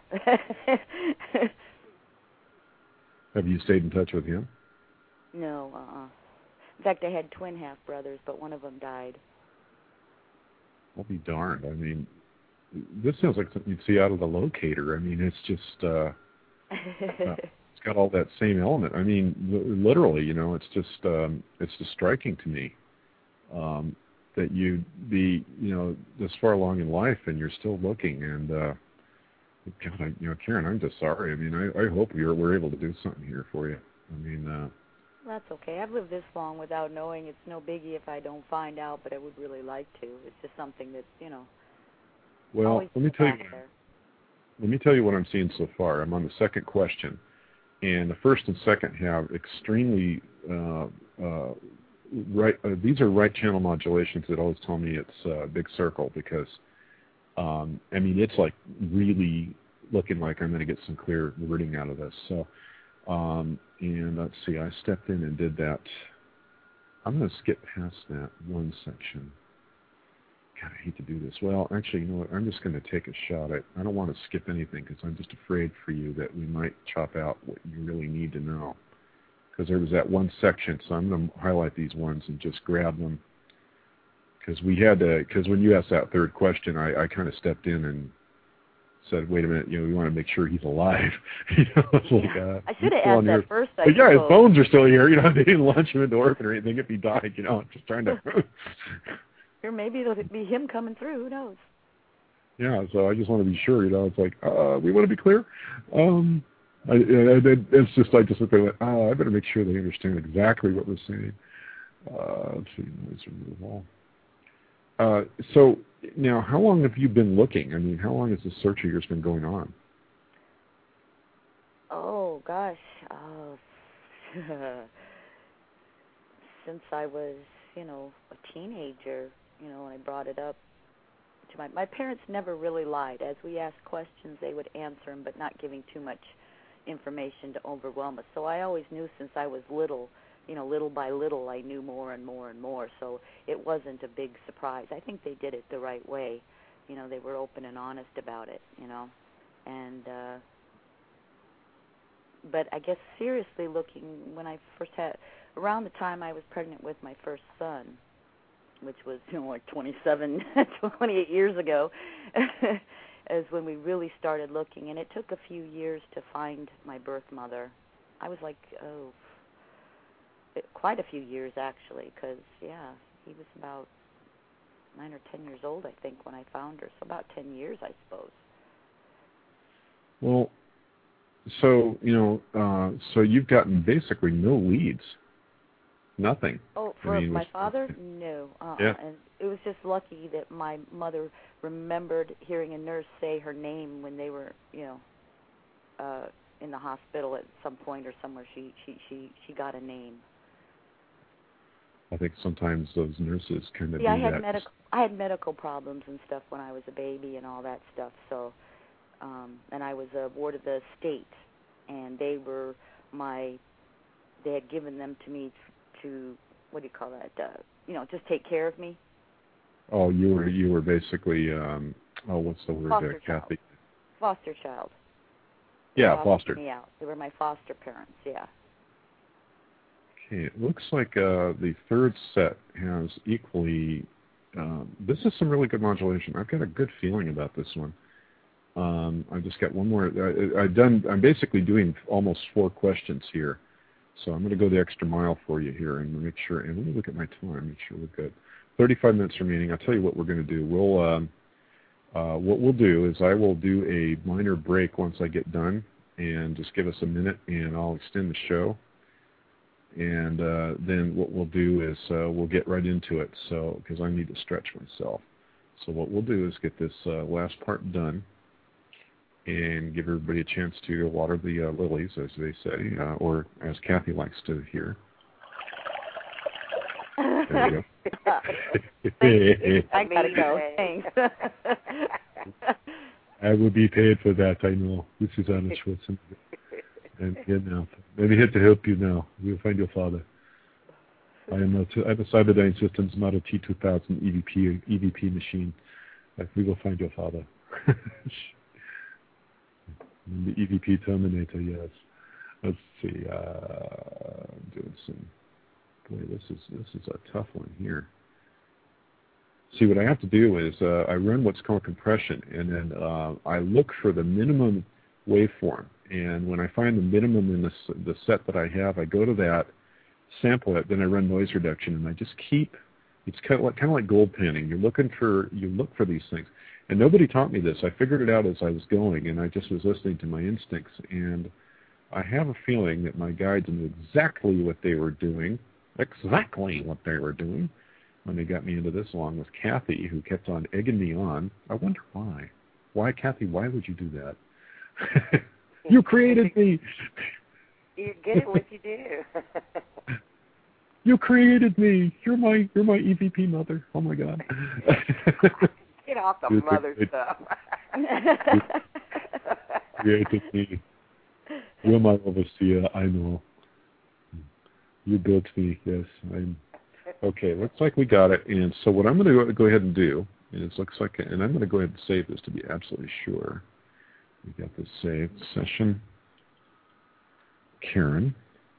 Have you stayed in touch with him? No, uh-uh. In fact, I had twin half brothers, but one of them died. I'll be darned. I mean, this sounds like something you'd see out of The Locator. I mean, it's just, uh, uh, it's got all that same element. I mean, l- literally, you know, it's just, um, it's just striking to me um, that you'd be, you know, this far along in life and you're still looking. And, uh, God, I, you know, Karen, I'm just sorry. I mean, I, I hope you're, we're able to do something here for you. I mean, uh, that's okay. I've lived this long without knowing. It's no biggie if I don't find out, but I would really like to. It's just something that, you know, well, always let me tell you. there. Let me tell you what I'm seeing so far. I'm on the second question, and the first and second have extremely uh, uh, right. Uh, these are right channel modulations that always tell me it's a uh, big circle because, um, I mean, it's like really looking like I'm going to get some clear wording out of this. So, um, and let's see, I stepped in and did that. I'm going to skip past that one section. God, I hate to do this. Well, actually, you know what? I'm just going to take a shot at. I don't want to skip anything because I'm just afraid for you that we might chop out what you really need to know. Because there was that one section, so I'm going to highlight these ones and just grab them. Because we had to. Because when you asked that third question, I, I kind of stepped in and said, "Wait a minute, you know, we want to make sure he's alive." you know, it's yeah. like, uh, I should have asked that first. I but yeah, his suppose. bones are still here. You know, they didn't launch him into orbit or anything if he died. You know, I'm just trying to. Or maybe it'll be him coming through. Who knows? Yeah, so I just want to be sure. You know, it's like uh, we want to be clear. Um, I, I, I, it's just like just sit there like, oh, I better make sure they understand exactly what we're saying. Uh, let's see, noise removal. Uh, so now, how long have you been looking? I mean, how long has this search of yours been going on? Oh gosh, oh, since I was, you know, a teenager. You know, when I brought it up to my my parents never really lied. As we asked questions, they would answer them, but not giving too much information to overwhelm us. So I always knew since I was little, you know, little by little, I knew more and more and more. So it wasn't a big surprise. I think they did it the right way. You know, they were open and honest about it, you know. And, uh, but I guess seriously looking, when I first had, around the time I was pregnant with my first son, which was, you know, like twenty-seven, twenty-eight years ago, is when we really started looking. And it took a few years to find my birth mother. I was like, oh, quite a few years, actually, because, yeah, he was about nine or ten years old, I think, when I found her. So about ten years, I suppose. Well, so, you know, uh, so you've gotten basically no leads. Nothing. Oh, for I mean, my was, father? No. Uh-uh. Yeah. And it was just lucky that my mother remembered hearing a nurse say her name when they were, you know, uh, in the hospital at some point or somewhere. She, she, she, she got a name. I think sometimes those nurses kind of yeah, do I had that. medical I had medical problems and stuff when I was a baby and all that stuff. So, um, and I was a ward of the state, and they were my. They had given them to me to, to what do you call that? Uh, you know, just take care of me. Oh, you were you were basically um, oh, what's the word? Foster uh, Kathy. child. Foster child. Yeah, They foster. me out. They were my foster parents. Yeah. Okay, it looks like uh, the third set has equally. Um, this is some really good modulation. I've got a good feeling about this one. Um, I just got one more. I, I've done. I'm basically doing almost four questions here, so I'm going to go the extra mile for you here and make sure. And let me look at my time. Make sure we're good. thirty-five minutes remaining. I'll tell you what we're going to do. We'll. Um, uh, what we'll do is I will do a minor break once I get done, and just give us a minute, and I'll extend the show. and uh, then what we'll do is uh, we'll get right into it. So because I need to stretch myself. So what we'll do is get this uh, last part done and give everybody a chance to water the uh, lilies, as they say, uh, or as Kathy likes to hear. There you go. I gotta go. Thanks. I will be paid for that, I know. This is Arnold Schwarzenegger. And here now. Maybe here to help you now. We'll find your father. I am a, I have a Cyberdyne Systems Model T two thousand E V P E V P machine. We will find your father. The E V P Terminator, yes. Let's see. Uh, I'm doing some. Boy, this is this is a tough one here. See, what I have to do is uh, I run what's called compression, and then uh, I look for the minimum waveform. And when I find the minimum in the, the set that I have, I go to that, sample it, then I run noise reduction, and I just keep. It's kind of like kind of like gold panning. You're looking for you look for these things, and nobody taught me this. I figured it out as I was going, and I just was listening to my instincts. And I have a feeling that my guides knew exactly what they were doing, exactly what they were doing, when they got me into this, along with Kathy, who kept on egging me on. I wonder why. Why, Kathy? Why would you do that? You created me. You're good at what you do. You created me. You're my you're my E V P mother. Oh my God. Get off the You're mother the, stuff. You created me. You're my overseer. I know. You built me. Yes, I'm. Okay, looks like we got it. And so what I'm going to go ahead and do is looks like, and I'm going to go ahead and save this to be absolutely sure. We got this saved session. Karen.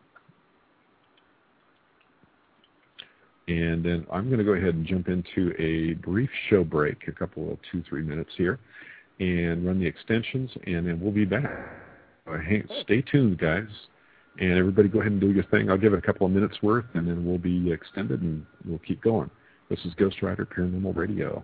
And then I'm going to go ahead and jump into a brief show break, a couple of two, three minutes here, and run the extensions, and then we'll be back. Uh, hey, stay tuned, guys. And everybody go ahead and do your thing. I'll give it a couple of minutes worth, and then we'll be extended, and we'll keep going. This is Ghost Rider Paranormal Radio.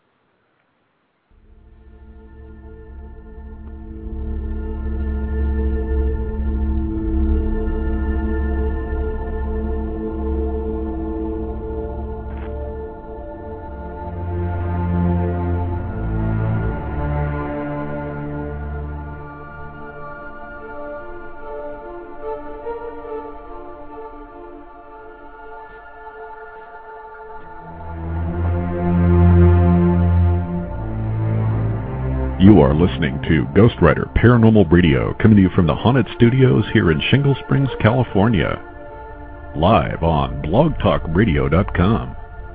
You are listening to Ghost Rider Paranormal Radio, coming to you from the Haunted Studios here in Shingle Springs, California. Live on blog talk radio dot com.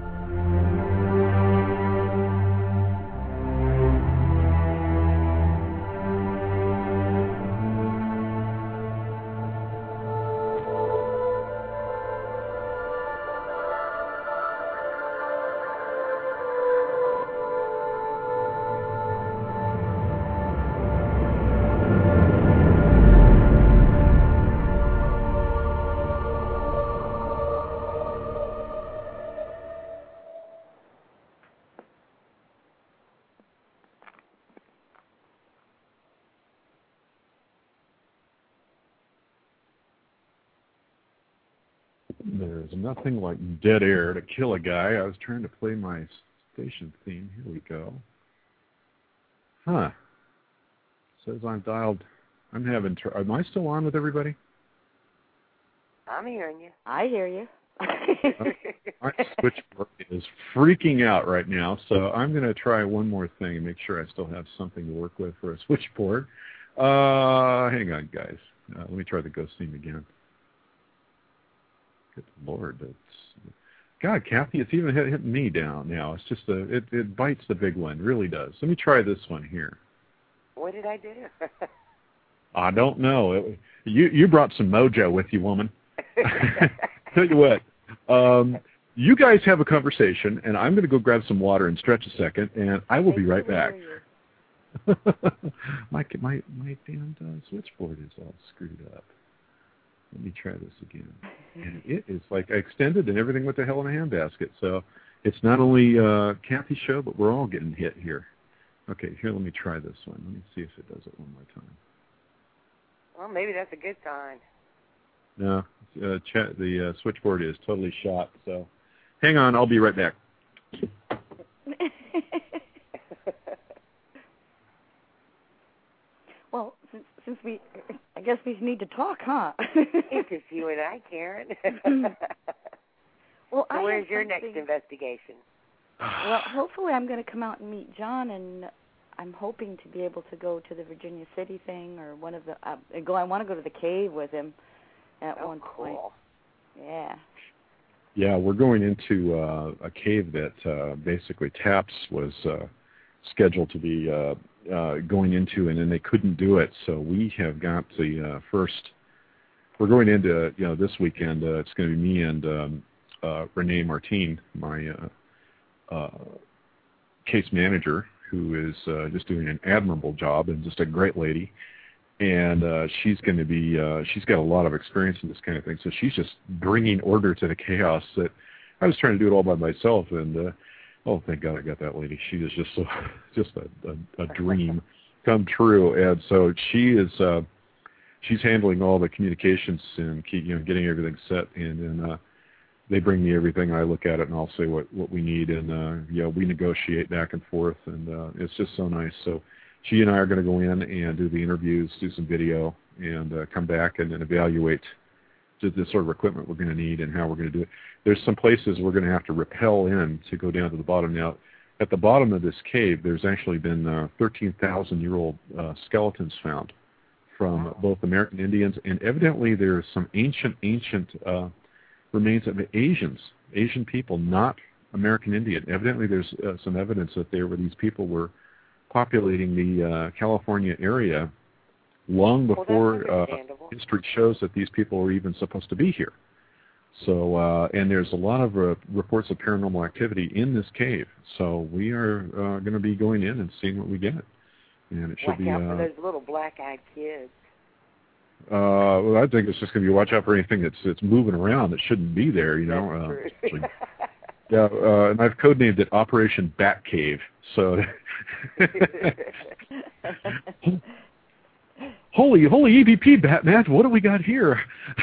There's nothing like dead air to kill a guy. I was trying to play my station theme. Here we go. Huh. Says I'm dialed. I'm having tr- Am I still on with everybody? I'm hearing you. I hear you. My switchboard is freaking out right now, so I'm going to try one more thing and make sure I still have something to work with for a switchboard. Uh, hang on, guys. Uh, let me try the ghost theme again. Good Lord, it's God, Kathy, it's even hit, hitting me down now. It's just a, it, it bites the big one, it really does. Let me try this one here. What did I do? I don't know. It, you you brought some mojo with you, woman. Tell you what, um, you guys have a conversation, and I'm going to go grab some water and stretch a second, and I will be right back. my my my damn uh, switchboard is all screwed up. Let me try this again. And it is like I extended and everything went to hell in a handbasket. So it's not only uh, Kathy's show, but we're all getting hit here. Okay, here, let me try this one. Let me see if it does it one more time. Well, maybe that's a good sign. No, uh, chat, the uh, switchboard is totally shot. So, hang on, I'll be right back. Well, since, since we, I guess we need to talk, huh? It's just you and I, Karen. Well, so I where's your something... next investigation? Well, hopefully I'm going to come out and meet John, and I'm hoping to be able to go to the Virginia City thing or one of the. Uh, go. I want to go to the cave with him at oh, one cool. point. Yeah. Yeah, we're going into uh, a cave that uh, basically TAPS was uh, scheduled to be uh, uh, going into, and then they couldn't do it. So we have got the uh, first. We're going into, you know, this weekend. Uh, it's going to be me and um, uh, Renee Martin, my uh, uh, case manager, who is uh, just doing an admirable job and just a great lady. And uh, she's going to be, uh, she's got a lot of experience in this kind of thing. So she's just bringing order to the chaos that I was trying to do it all by myself. And, uh, oh, thank God I got that lady. She is just so, just a, a, a dream come true. And so she is, uh, she's handling all the communications and keep, you know, getting everything set. And then uh, they bring me everything. I look at it and I'll say what, what we need. And, uh, you know, we negotiate back and forth. And uh, it's just so nice. So she and I are going to go in and do the interviews, do some video, and uh, come back and then evaluate the, the sort of equipment we're going to need and how we're going to do it. There's some places we're going to have to rappel in to go down to the bottom. Now, at the bottom of this cave, there's actually been uh, thirteen thousand year old uh, skeletons found from wow. both American Indians, and evidently there's some ancient, ancient uh, remains of Asians, Asian people, not American Indian. Evidently there's uh, some evidence that there were these people were populating the uh, California area long before well, uh, history shows that these people were even supposed to be here. So, uh, and there's a lot of uh, reports of paranormal activity in this cave. So we are uh, going to be going in and seeing what we get. And it should watch be. out uh, for those little black-eyed kids. Uh, well, I think it's just going to be watch out for anything that's that's moving around that shouldn't be there. You know. That's uh, true. actually, yeah, uh, and I've codenamed it Operation Bat Cave. So. holy, holy E V P, Batman! What do we got here?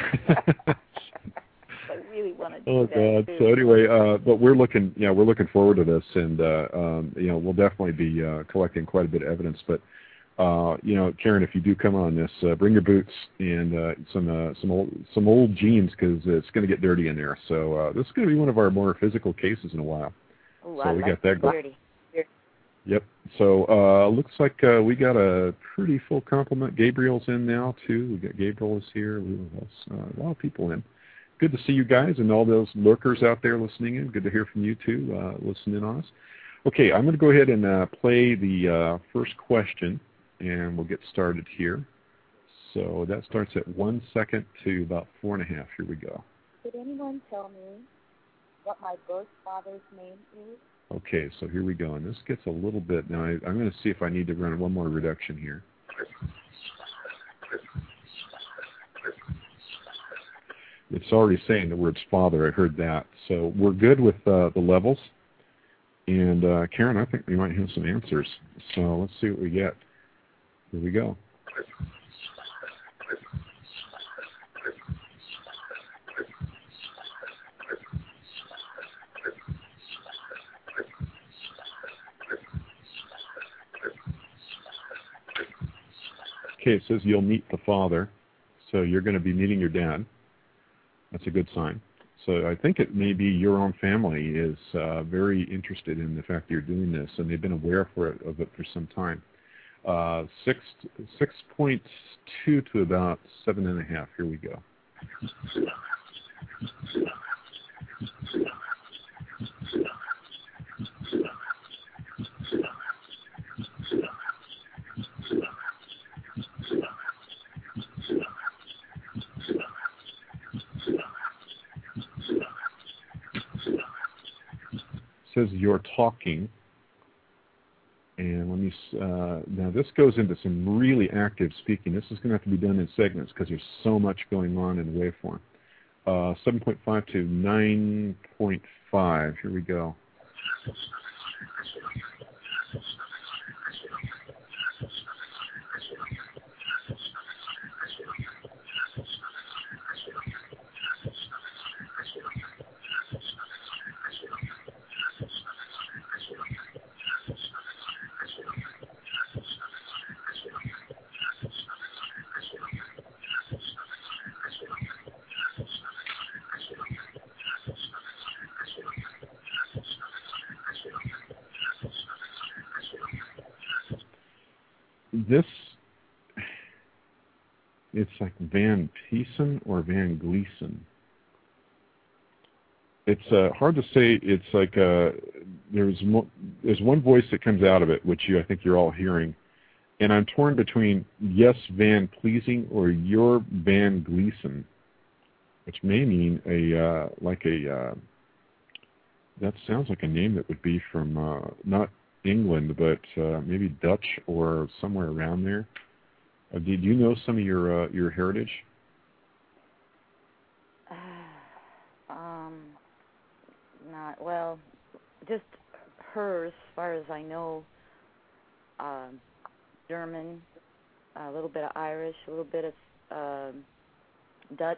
I really want to do oh that God! too. So anyway, uh, but we're looking, yeah, we're looking forward to this, and uh, um, you know, we'll definitely be uh, collecting quite a bit of evidence. But uh, you know, Karen, if you do come on this, uh, bring your boots and uh, some uh, some old some old jeans because it's going to get dirty in there. So uh, this is going to be one of our more physical cases in a while. Ooh, so I we like got that going. dirty. Yep. So uh, looks like uh, we got a pretty full complement. Gabriel's in now too. We got Gabriel is here. We have uh, a lot of people in. Good to see you guys and all those lurkers out there listening in. Good to hear from you too, uh, listening on us. Okay, I'm going to go ahead and uh, play the uh, first question, and we'll get started here. So that starts at one second to about four and a half. Here we go. Could anyone tell me what my birth father's name is? Okay, so here we go, and this gets a little bit, now I, I'm going to see if I need to run one more reduction here. It's already saying the words father, I heard that. So we're good with uh, the levels, and uh, Karen, I think we might have some answers. So let's see what we get. Here we go. Okay, it says you'll meet the father, so you're going to be meeting your dad. That's a good sign. So I think it may be your own family is uh, very interested in the fact that you're doing this, and they've been aware for it, of it for some time. Uh, six six point two to about seven and a half. Here we go. Says you're talking, and let me, uh, now this goes into some really active speaking. This is going to have to be done in segments because there's so much going on in the waveform. Uh, seven point five to nine point five, here we go. this, it's like Van Peesen or Van Gleason. It's uh, hard to say. It's like uh, there's mo- there's one voice that comes out of it, which you I think you're all hearing, and I'm torn between yes Van Pleasing or your Van Gleason, which may mean a uh, like a uh, that sounds like a name that would be from uh, not England, but uh, maybe Dutch or somewhere around there. Uh, did you know some of your uh, your heritage? Uh, um, not well, just hers, as far as I know. Uh, German, a little bit of Irish, a little bit of uh, Dutch,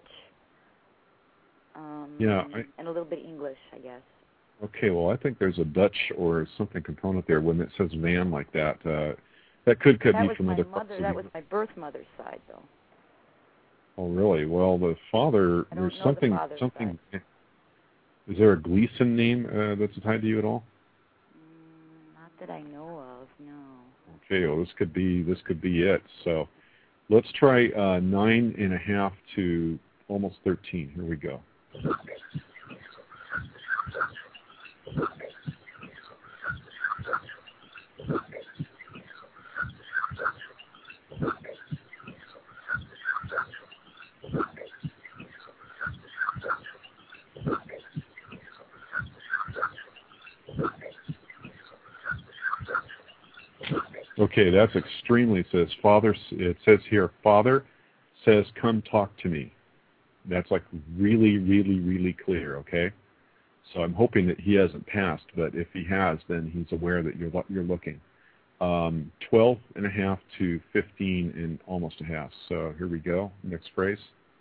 um, yeah, I, and a little bit of English, I guess. Okay, well, I think there's a Dutch or something component there when it says Van like that. Uh, that could could that be from my other mother, parts. That was my birth mother's side, though. Oh, really? Well, the father, I don't there's know something, the father's something. side. Is there a Gleason name uh, that's tied to you at all? Mm, not that I know of, no. Okay, well, this could be this could be it. So, let's try uh, nine and a half to almost thirteen. Here we go. Okay, that's extremely, it says, Father, it says here, Father says, come talk to me. That's like really, really, really clear, okay? So I'm hoping that he hasn't passed, but if he has, then he's aware that you're you're looking. Um, twelve and a half to fifteen and almost a half. So here we go. Next phrase.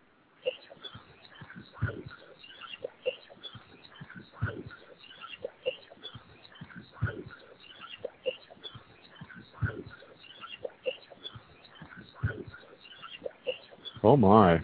Oh my.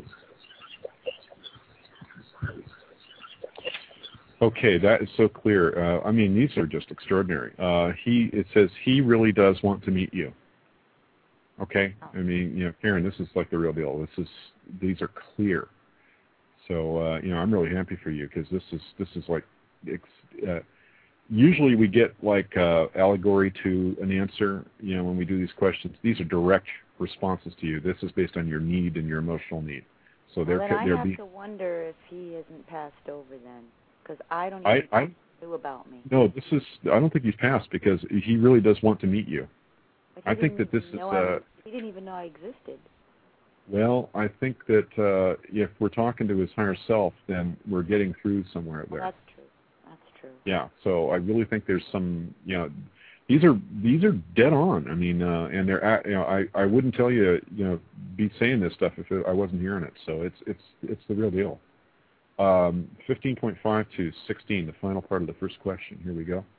Okay, that is so clear. Uh, I mean, these are just extraordinary. Uh, he, it says he really does want to meet you. Okay, I mean, you know, Karen, this is like the real deal. This is, these are clear. So, uh, you know, I'm really happy for you because this is, this is like, uh, usually we get like uh, allegory to an answer. You know, when we do these questions, these are direct responses to you. This is based on your need and your emotional need. So well, there, then I there have be. to wonder if he isn't passed over then, because I don't I, even I, know what to about me. No, this is. I don't think he's passed because he really does want to meet you. But he I think that this is. Uh, Uh, he didn't even know I existed. well, I think that uh, if we're talking to his higher self, then we're getting through somewhere there. Well, that's true. That's true. Yeah. So I really think there's some. You know, these are these are dead on. I mean, uh, and they're. At, you know, I I wouldn't tell you. You know, be saying this stuff if it, I wasn't hearing it. So it's it's it's the real deal. Um, fifteen point five to sixteen, the final part of the first question. Here we go.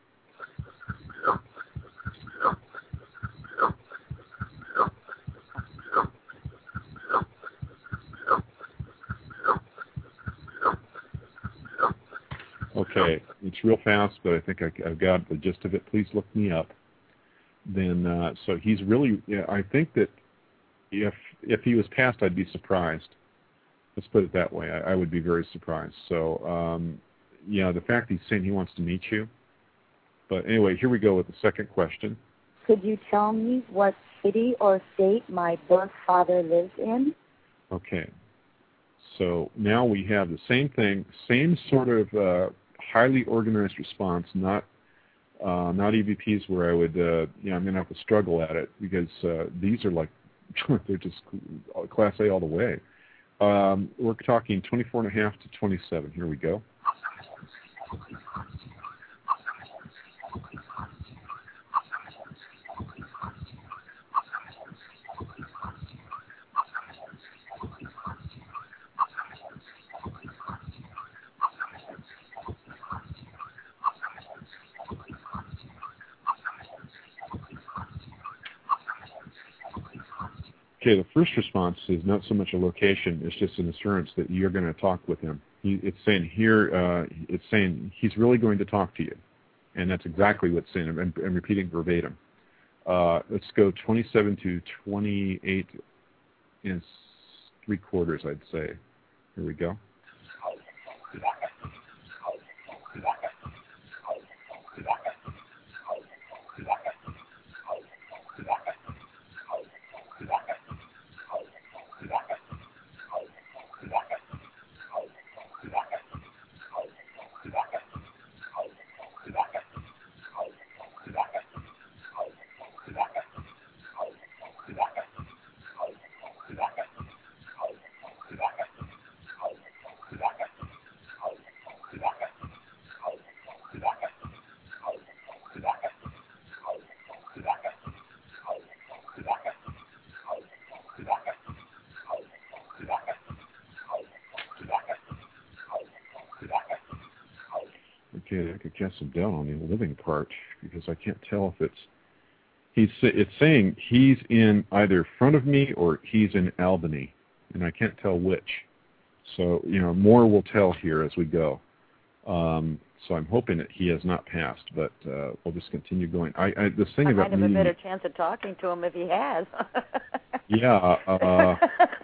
Okay, it's real fast, but I think I, I've got the gist of it. Please look me up. Then, uh, so he's really, yeah, I think that if if he was passed, I'd be surprised. Let's put it that way. I, I would be very surprised. So, um, you know, the fact he's saying he wants to meet you. But anyway, here we go with the second question. Could you tell me what city or state my birth father lives in? Okay. So now we have the same thing, same sort of uh, highly organized response, not uh, not E V Ps where I would, uh, you know, I'm going to have to struggle at it because uh, these are like, they're just Class A all the way. Um, we're talking twenty-four and a half to twenty-seven. Here we go. Okay, the first response is not so much a location; it's just an assurance that you're going to talk with him. He, it's saying here, uh, it's saying he's really going to talk to you, and that's exactly what's saying. I'm, I'm repeating verbatim. Uh, let's go twenty-seven to twenty-eight and three quarters, I'd say. Here we go. Okay, I could cast some doubt on the living part because I can't tell if it's he's it's saying he's in either front of me or he's in Albany, and I can't tell which. So you know, more will tell here as we go. Um, so I'm hoping that he has not passed, but uh, we'll just continue going. I, I this thing I about might have me, a better chance of talking to him if he has. yeah. Uh,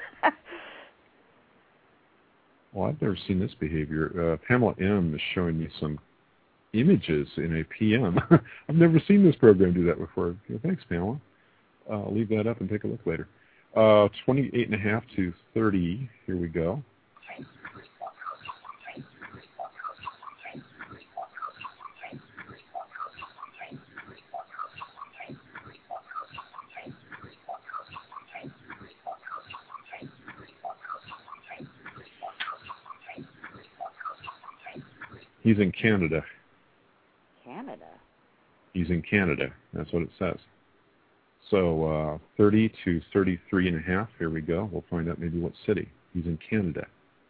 well, I've never seen this behavior. Uh, Pamela M is showing me some images in a P M. I've never seen this program do that before. Yeah, thanks, Pamela. Uh, I'll leave that up and take a look later. Uh, twenty-eight and a half to thirty. Here we go. He's in Canada. Canada? He's in Canada. That's what it says. So uh, thirty to thirty-three and a half. Here we go. We'll find out maybe what city. He's in Canada.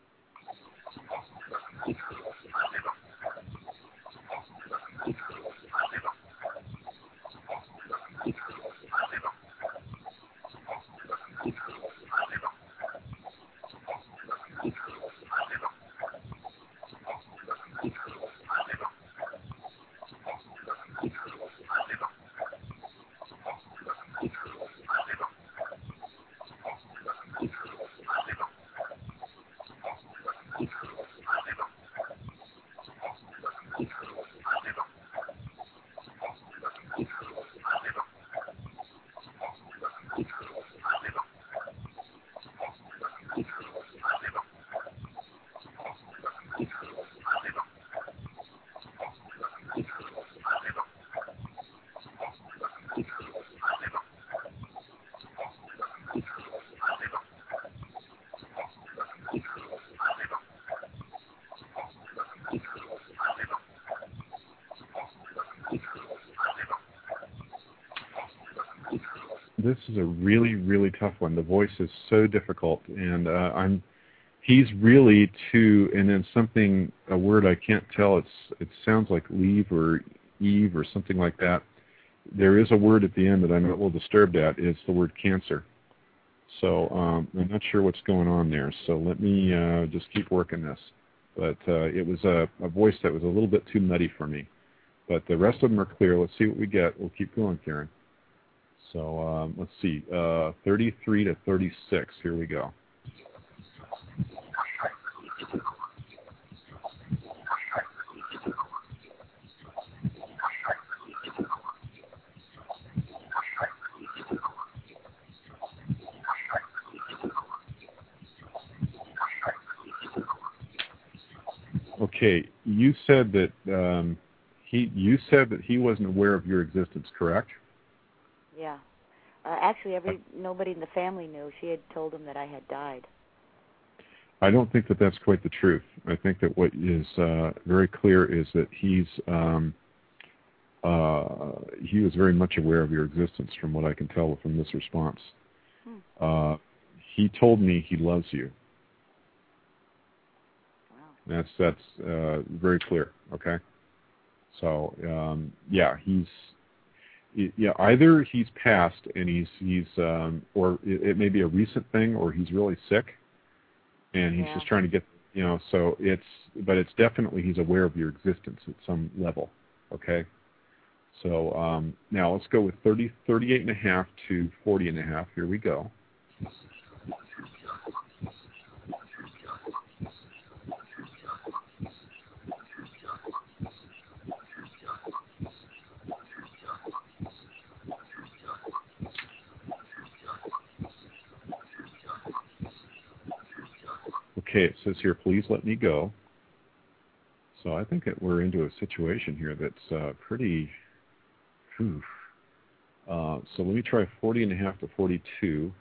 This is a really, really tough one. The voice is so difficult, and uh, I'm. He's really to, and then something, a word I can't tell. It's it sounds like leave or Eve or something like that. There is a word at the end that I'm a little disturbed at. It's the word cancer. So um, I'm not sure what's going on there. So let me uh, just keep working this. But uh, it was a, a voice that was a little bit too nutty for me. But the rest of them are clear. Let's see what we get. We'll keep going, Karen. So um, let's see, uh, thirty-three to thirty-six. Here we go. Okay, you said that um, he. You said that he wasn't aware of your existence, correct? Yeah. Uh, actually, every nobody in the family knew. She had told him that I had died. I don't think that that's quite the truth. I think that what is uh, very clear is that he's um, uh, he was very much aware of your existence, from what I can tell from this response. Hmm. Uh, he told me he loves you. Wow. That's that's uh, very clear. Okay. So um, yeah, he's. Yeah, either he's passed and he's he's um, or it, it may be a recent thing, or he's really sick, and he's yeah. just trying to get you know. So it's but it's definitely he's aware of your existence at some level. Okay, So um, now let's go with thirty, thirty-eight and a half to forty and a half. Here we go. Okay, it says here, please let me go. So I think that we're into a situation here that's uh, pretty, whew. Uh, so let me try forty and a half to forty-two.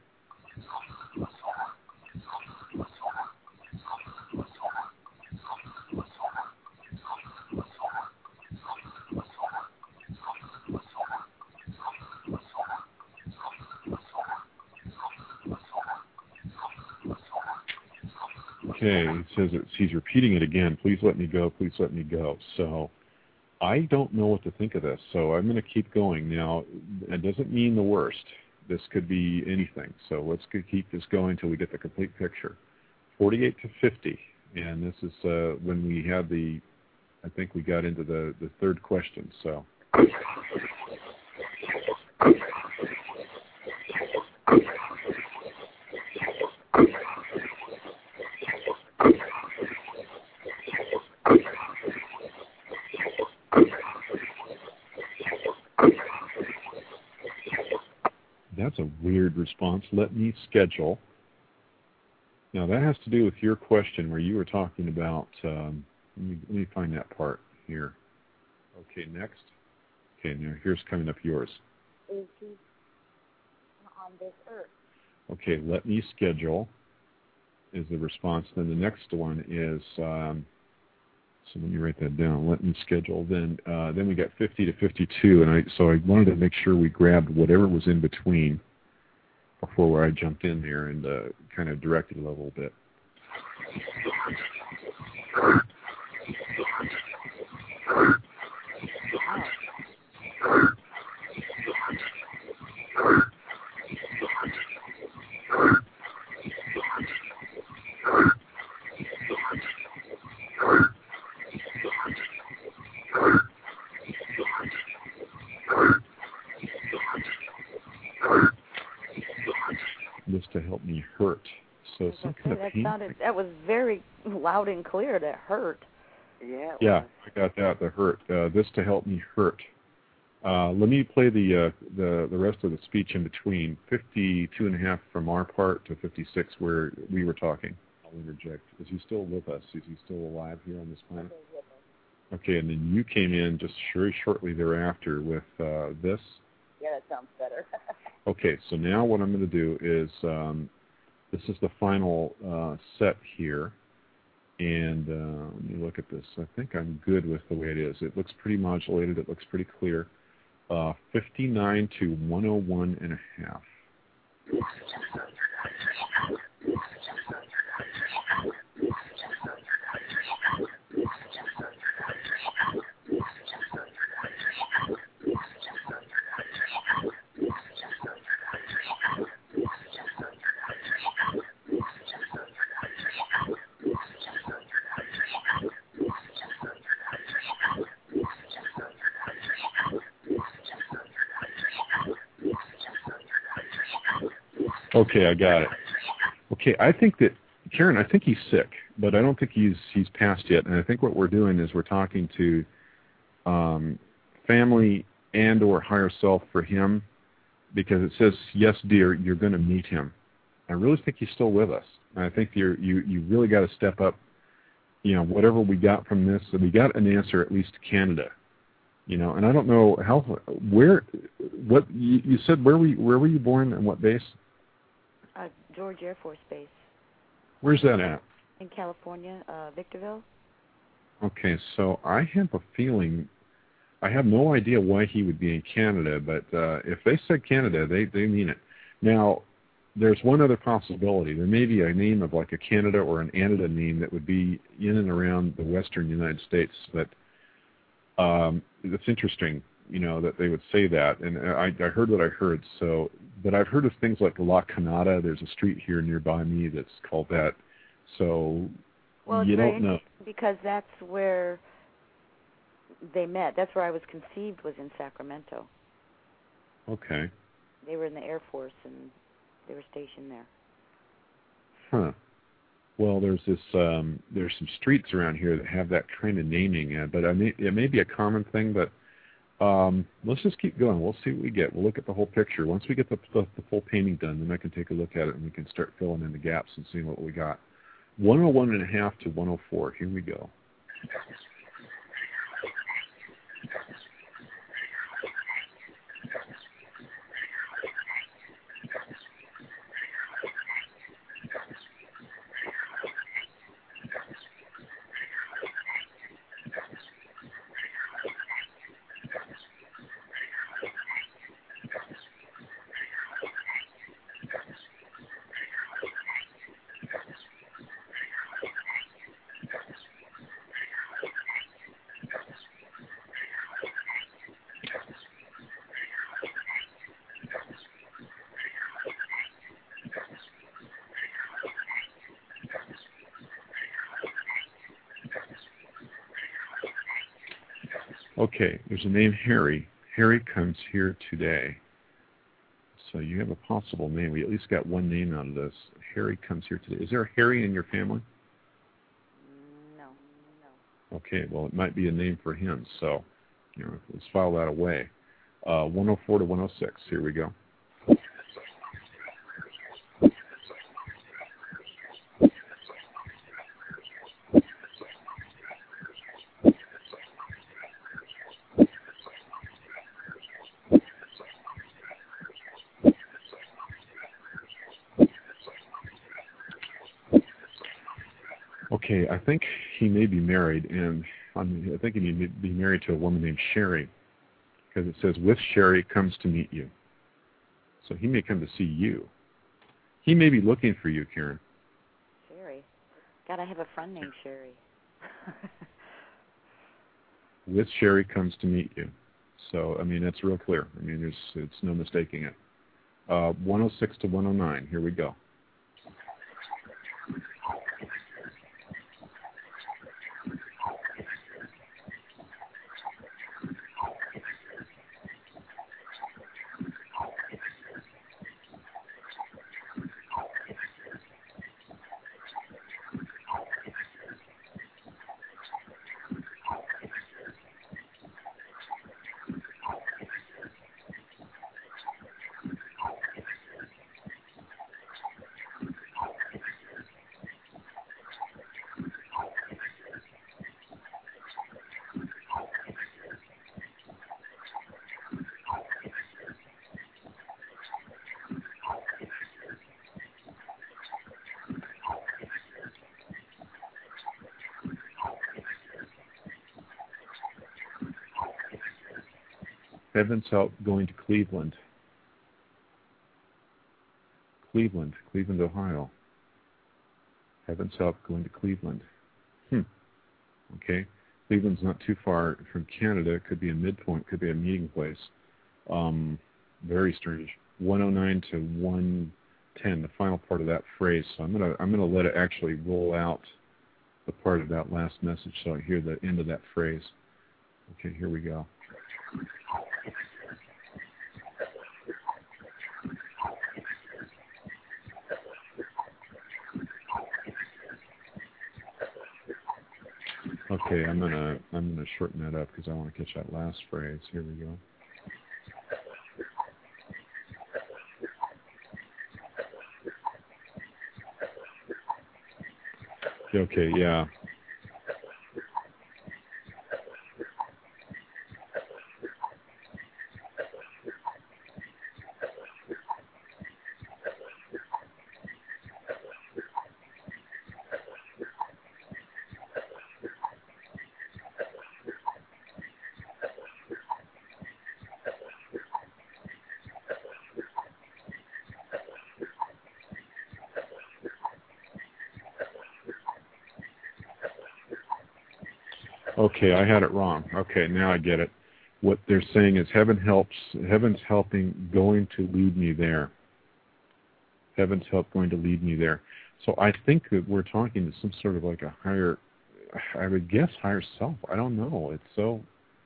Okay, it says it, he's repeating it again. Please let me go. Please let me go. So I don't know what to think of this. So I'm going to keep going. Now, it doesn't mean the worst. This could be anything. So let's keep this going until we get the complete picture. forty-eight to fifty. And this is uh, when we had the, I think we got into the, the third question. So. That's a weird response. Let me schedule. Now that has to do with your question where you were talking about, um, let, me, let me find that part here. Okay, next. Okay, now here's coming up yours. Is he on this earth? Okay, let me schedule is the response. Then the next one is, um, so let me write that down. Let me schedule. Then uh, then we got fifty to fifty-two, and I so I wanted to make sure we grabbed whatever was in between before where I jumped in there and uh, kind of directed it a little bit. This to help me hurt. So some kind of that pain. sounded, that was very loud and clear. That hurt. Yeah. Yeah, was. I got that. The hurt. Uh, this to help me hurt. Uh, let me play the uh, the the rest of the speech in between. fifty-two and a half from our part to fifty-six where we were talking. I'll interject. Is he still with us? Is he still alive here on this planet? Okay, and then you came in just very shortly thereafter with uh, this. Yeah, that sounds better. Okay, so now what I'm going to do is um, this is the final uh, set here. And uh, let me look at this. I think I'm good with the way it is. It looks pretty modulated. It looks pretty clear. Uh, fifty-nine to one oh one and a half. Okay, I got it. Okay, I think that, Karen, I think he's sick, but I don't think he's he's passed yet. And I think what we're doing is we're talking to um, family and or higher self for him, because it says, yes, dear, you're going to meet him. I really think he's still with us. And I think you're, you you really got to step up, you know, whatever we got from this. So we got an answer, at least to Canada. You know, and I don't know how, where, what, you, you said, where were you, where were you born and what base? Uh, George Air Force Base. Where's that at? In California, uh, Victorville. Okay, so I have a feeling, I have no idea why he would be in Canada, but uh, if they said Canada, they, they mean it. Now, there's one other possibility. There may be a name of like a Canada or an Anida name that would be in and around the western United States, but um, it's interesting, you know, that they would say that, and I, I heard what I heard, so, but I've heard of things like La Canada. There's a street here nearby me that's called that, so well, you it's very don't know. because that's where they met. That's where I was conceived, was in Sacramento. Okay. They were in the Air Force, and they were stationed there. Huh. Well, there's this. Um, there's some streets around here that have that kind of naming, uh, but I may, it may be a common thing. But um, let's just keep going. We'll see what we get. We'll look at the whole picture. Once we get the, the, the full painting done, then I can take a look at it and we can start filling in the gaps and seeing what we got. one oh one and a half to one oh four. Here we go. Okay, there's a name Harry. Harry comes here today. So you have a possible name. We at least got one name out of this. Harry comes here today. Is there a Harry in your family? No, no. Okay, well, it might be a name for him. So, you know, let's file that away. Uh, one oh four to one oh six. Here we go. Okay, I think he may be married, and I'm, I think he may be married to a woman named Sherry, because it says, with Sherry comes to meet you. So he may come to see you. He may be looking for you, Karen. Sherry. God, I have a friend named Sherry. With Sherry comes to meet you. So, I mean, it's real clear. I mean, there's it's no mistaking it. Uh, one oh six to one oh nine. Here we go. Heaven's help going to Cleveland. Cleveland, Cleveland, Ohio. Heaven's help going to Cleveland. Hmm. Okay. Cleveland's not too far from Canada. It could be a midpoint, could be a meeting place. Um, very strange. one oh nine to one ten, the final part of that phrase. So I'm gonna I'm gonna let it actually roll out the part of that last message so I hear the end of that phrase. Okay, here we go. Okay, I'm gonna I'm gonna shorten that up because I want to catch that last phrase. Here we go. Okay, yeah. Okay, I had it wrong. Okay, now I get it. What they're saying is heaven helps, heaven's helping, going to lead me there. Heaven's help going to lead me there. So I think that we're talking to some sort of like a higher, I would guess higher self. I don't know. It's so,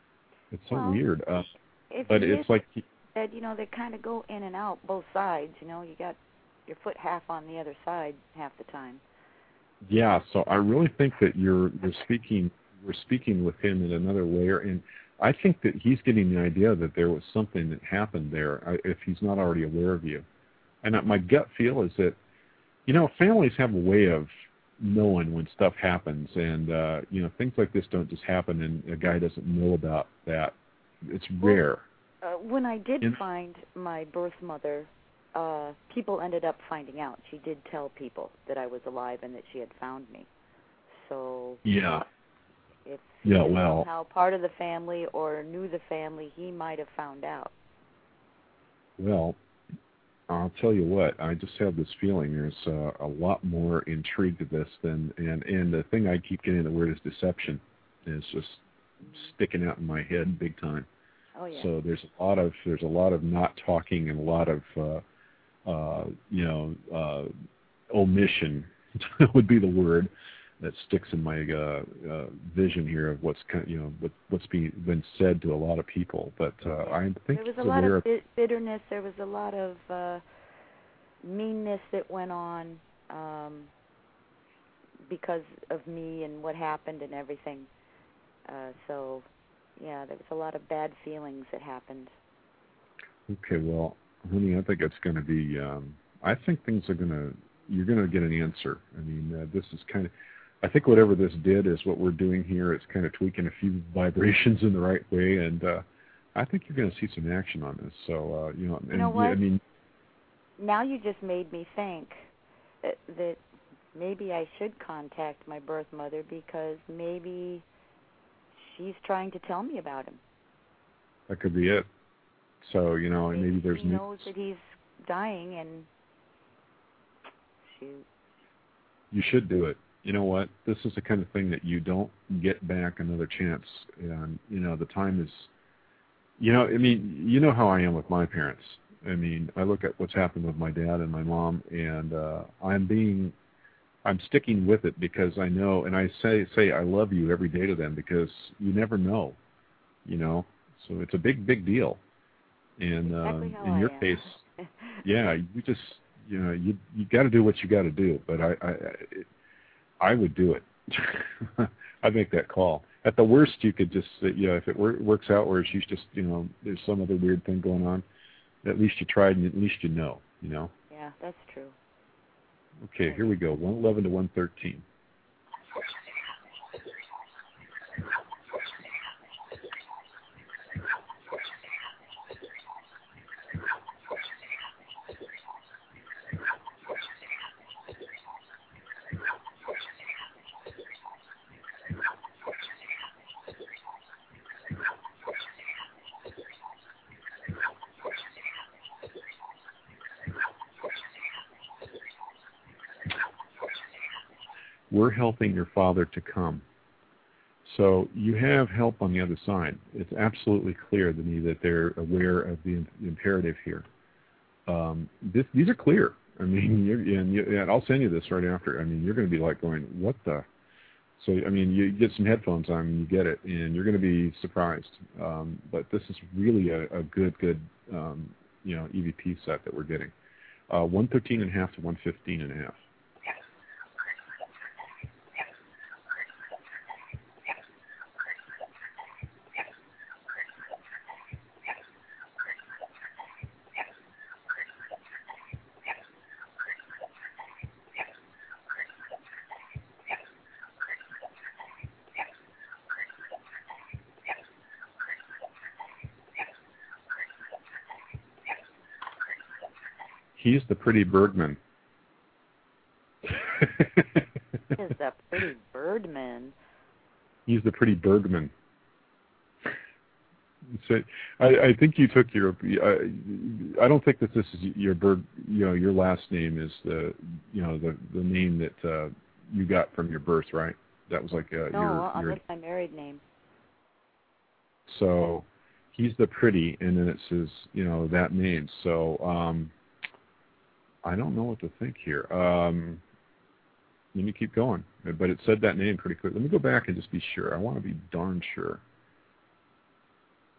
It's so well, weird. Uh, if but it it's is like that, you know, they kind of go in and out both sides. You know, you got your foot half on the other side half the time. yeah. So I really think that you're you're speaking we're speaking with him in another layer, and I think that he's getting the idea that there was something that happened there, uh, if he's not already aware of you. And my gut feel is that, you know, families have a way of knowing when stuff happens, and uh, you know, things like this don't just happen, and a guy doesn't know about that. It's rare. Well, uh, when I did In- find my birth mother, uh, people ended up finding out. She did tell people that I was alive and that she had found me. So yeah, if yeah, he was well, somehow part of the family or knew the family, he might have found out. well. I'll tell you what, I just have this feeling there's uh, a lot more intrigue to this than, and, and the thing I keep getting the word is deception is just sticking out in my head big time. Oh yeah. So there's a lot of, there's a lot of not talking and a lot of, uh, uh, you know, uh, omission would be the word that sticks in my uh, uh, vision here of what's kind of, you know, what, what's being been said to a lot of people. But uh, I think there was a it's lot aware of bit- bitterness. There was a lot of uh, meanness that went on um, because of me and what happened and everything. Uh, so, yeah, there was a lot of bad feelings that happened. Okay, well, honey, I think it's going to be. Um, I think things are going to. You're going to get an answer. I mean, uh, this is kind of. I think whatever this did is what we're doing here. It's kind of tweaking a few vibrations in the right way, and uh, I think you're going to see some action on this. So, uh, you know, and You know what? I mean, now you just made me think that, that maybe I should contact my birth mother because maybe she's trying to tell me about him. that could be it. So, you know, Maybe maybe there's she knows that he's dying, and shoot. You should do it. You know what? This is the kind of thing that you don't get back another chance. And, you know, the time is, you know, I mean, you know how I am with my parents. I mean, I look at what's happened with my dad and my mom, and uh, I'm being, I'm sticking with it because I know, and I say, say I love you every day to them because you never know, you know. So it's a big, big deal. And Exactly um, how in your I am. case, yeah, you just, you know, you you got to do what you got to do. But I, I, I would do it. I'd make that call. At the worst, you could just, you know, if it wor- works out where she's just, you know, there's some other weird thing going on, at least you tried and at least you know, you know. Yeah, that's true. Okay, here we go. one eleven to one thirteen. We're helping your father to come. So you have help on the other side. It's absolutely clear to me that they're aware of the, the imperative here. Um, this, these are clear. I mean, you're, and, you, and I'll send you this right after. I mean, you're going to be like going, what the? So, I mean, you get some headphones on and you get it, and you're going to be surprised. Um, but this is really a, a good, good, um, you know, E V P set that we're getting. Uh, one thirteen and a half to one fifteen and a half. He's the pretty Bergman. Is that pretty Birdman? He's the pretty Bergman. So I, I think you took your. I, I don't think that this is your Berg. You know, your last name is the. You know, the the name that uh, you got from your birth, right? That was like uh, No, your. unless your my married name. So, he's the pretty, and then it says, you know, that name. So, um, I don't know what to think here. Um, let me keep going. But it said that name pretty quick. Let me go back and just be sure. I want to be darn sure.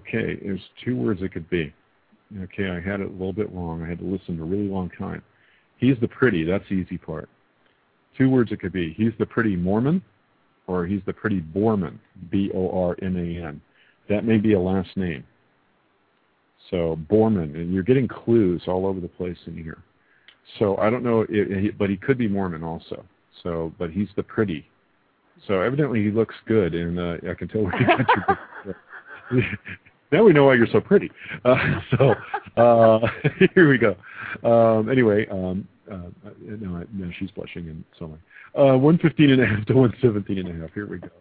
Okay, there's two words it could be. Okay, I had it a little bit wrong. I had to listen a really long time. He's the pretty. That's the easy part. Two words it could be. He's the pretty Mormon, or he's the pretty Borman, B O R M A N. That may be a last name. So Borman, and you're getting clues all over the place in here. So I don't know, if, but he could be Mormon also. So, but he's the pretty. So evidently he looks good, and uh, I can tell where you got your. Now we know why you're so pretty. Uh, so uh, here we go. Um, anyway, um, uh, no, no, she's blushing and so on. Uh, one fifteen and a half to one seventeen and a half. Here we go.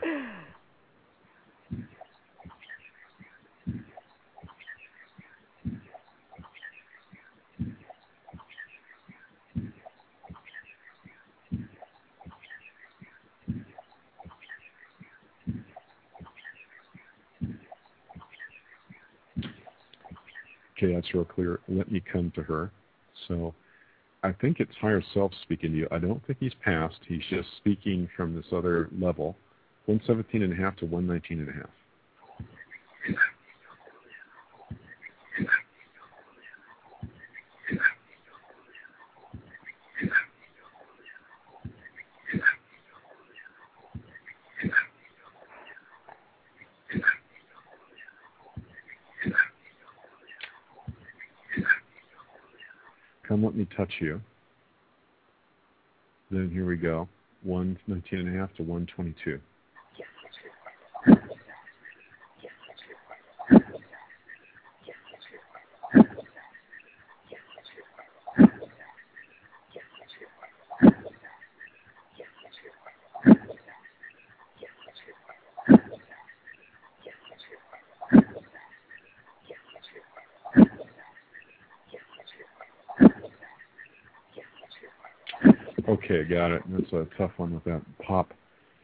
Okay, that's real clear. Let me come to her. So I think it's higher self speaking to you. I don't think he's passed. He's just speaking from this other level. one seventeen and a half to one nineteen and a half. Come, let me touch you. Then here we go. one nineteen and a half to one twenty-two. Okay, got it. That's a tough one with that pop.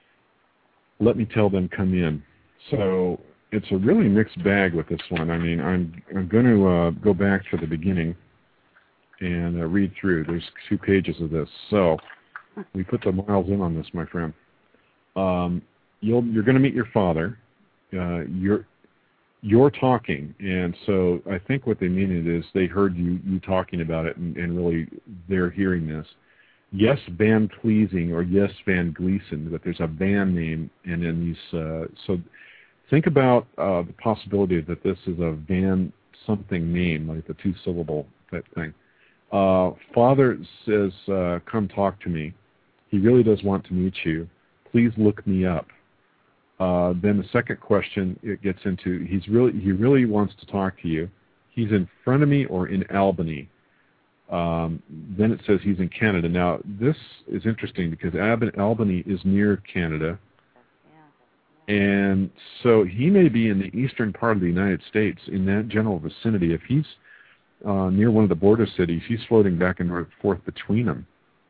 Let me tell them come in. So it's a really mixed bag with this one. I mean, I'm I'm going to uh, go back to the beginning and uh, read through. There's two pages of this. So we put the miles in on this, my friend. Um, you'll you're going to meet your father. Uh, you're you're talking, and so I think what they mean it is they heard you you talking about it, and, and really they're hearing this. Yes, Van Pleasing, or Yes, Van Gleason, but there's a band name, and then these. Uh, so think about uh, the possibility that this is a Van something name, like the two syllable type thing. Uh, Father says, uh, "Come talk to me." He really does want to meet you. Please look me up. Uh, then the second question it gets into, he's really he really wants to talk to you. He's in front of me or in Albany. Um, then it says he's in Canada. Now, this is interesting because Albany is near Canada. Yeah. And so he may be in the eastern part of the United States, in that general vicinity. If he's uh, near one of the border cities, he's floating back and forth between them.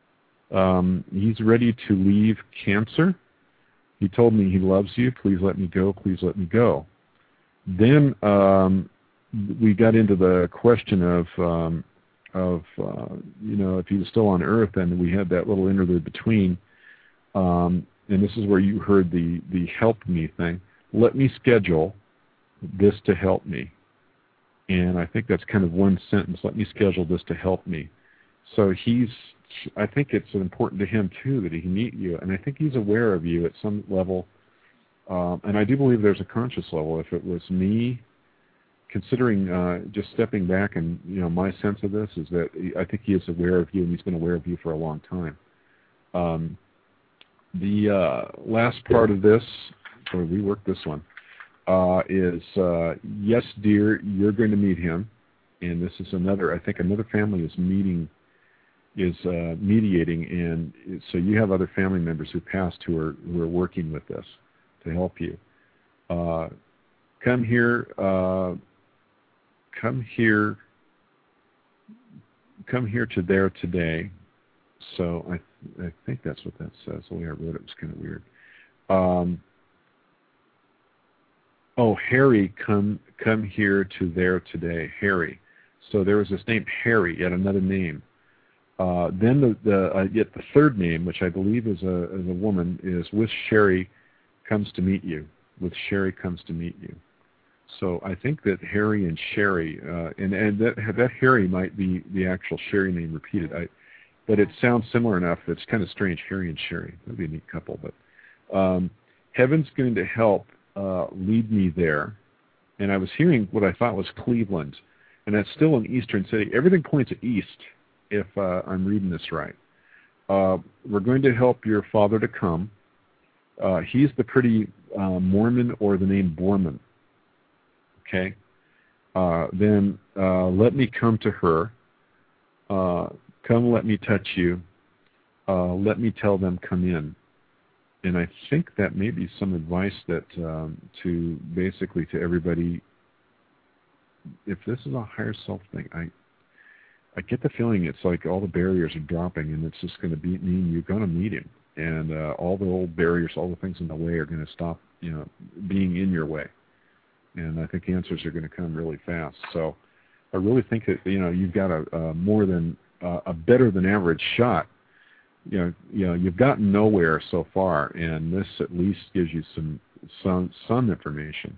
Um, he's ready to leave Cancer. He told me he loves you. Please let me go. Please let me go. Then um, we got into the question of... Um, of, uh, you know, if he was still on Earth, and we had that little interlude between, um, and this is where you heard the, the help me thing. Let me schedule this to help me. And I think that's kind of one sentence. Let me schedule this to help me. So he's, I think it's important to him, too, that he meet you. And I think he's aware of you at some level. Um, and I do believe there's a conscious level. If it was me, considering uh, just stepping back, and you know, my sense of this is that I think he is aware of you, and he's been aware of you for a long time. Um, the uh, last part of this, or we worked this one, uh, is uh, yes, dear, you're going to meet him, and this is another. I think another family is meeting, is uh, mediating, and so you have other family members who passed who are who are working with this to help you. Uh, come here. Uh, Come here, come here to there today. So I, I think that's what that says. The way I wrote it was kind of weird. Um, oh, Harry, come come here to there today. Harry. So there was this name Harry, yet another name. Uh, then the, the uh, yet the third name, which I believe is a is a woman, is with Sherry comes to meet you. With Sherry comes to meet you. So I think that Harry and Sherry, uh, and and that that Harry might be the actual Sherry name repeated. I, but it sounds similar enough. It's kind of strange, Harry and Sherry. That'd be a neat couple. But um, heaven's going to help uh, lead me there. And I was hearing what I thought was Cleveland, and that's still an eastern city. Everything points east, if uh, I'm reading this right. Uh, we're going to help your father to come. Uh, he's the pretty uh, Mormon or the name Borman. Okay? Uh, then uh, let me come to her. Uh, come, let me touch you. Uh, let me tell them come in. And I think that may be some advice that um, to basically to everybody, if this is a higher self thing, I I get the feeling it's like all the barriers are dropping, and it's just going to be mean you're going to meet him, and uh, all the old barriers, all the things in the way are going to stop, you know, being in your way. And I think answers are going to come really fast. So I really think that, you know, you've got a, a more than uh, a better than average shot. You know, you know, you've gotten nowhere so far, and this at least gives you some some some information.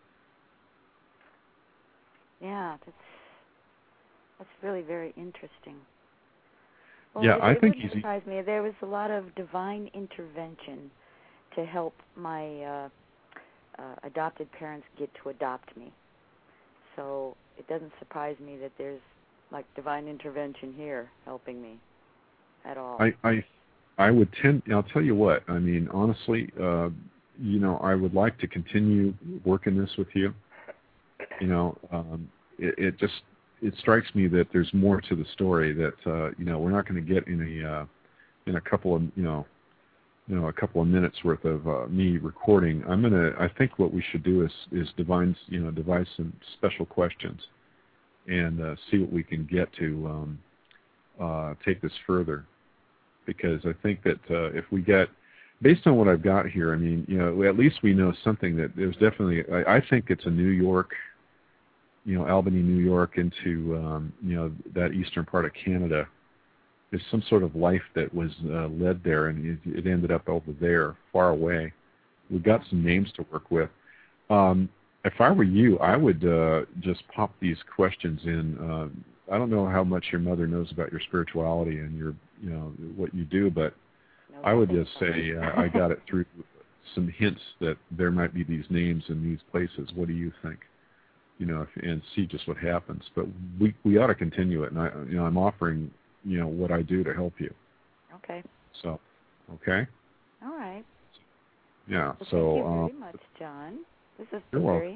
Yeah, that's that's really very interesting. Well, yeah, it, I it think wouldn't easy. surprise me. There was a lot of divine intervention to help my uh, uh, adopted parents get to adopt me. So it doesn't surprise me that there's like divine intervention here helping me. At all. I, I, I would tend. I'll tell you what. I mean, honestly, uh, you know, I would like to continue working this with you. You know, um, it, it just it strikes me that there's more to the story that uh, you know we're not going to get in a uh, in a couple of you know you know a couple of minutes worth of uh, me recording. I'm gonna. I think what we should do is is devise you know devise some special questions and uh, see what we can get to um, uh, take this further. Because I think that uh, if we get, based on what I've got here, I mean, you know, at least we know something that there's definitely, I, I think it's a New York, you know, Albany, New York into, um, you know, that eastern part of Canada. There's some sort of life that was uh, led there, and it, it ended up over there, far away. We've got some names to work with. Um, if I were you, I would uh, just pop these questions in. Uh, I don't know how much your mother knows about your spirituality and your, you know, what you do, but no, I would just say uh, I got it through some hints that there might be these names in these places. What do you think? You know, if, and see just what happens. But we we ought to continue it, and I, you know, I'm offering, you know, what I do to help you. Okay. So, okay. All right. Yeah. Well, so. Thank you very um, much, John. This is you're very welcome.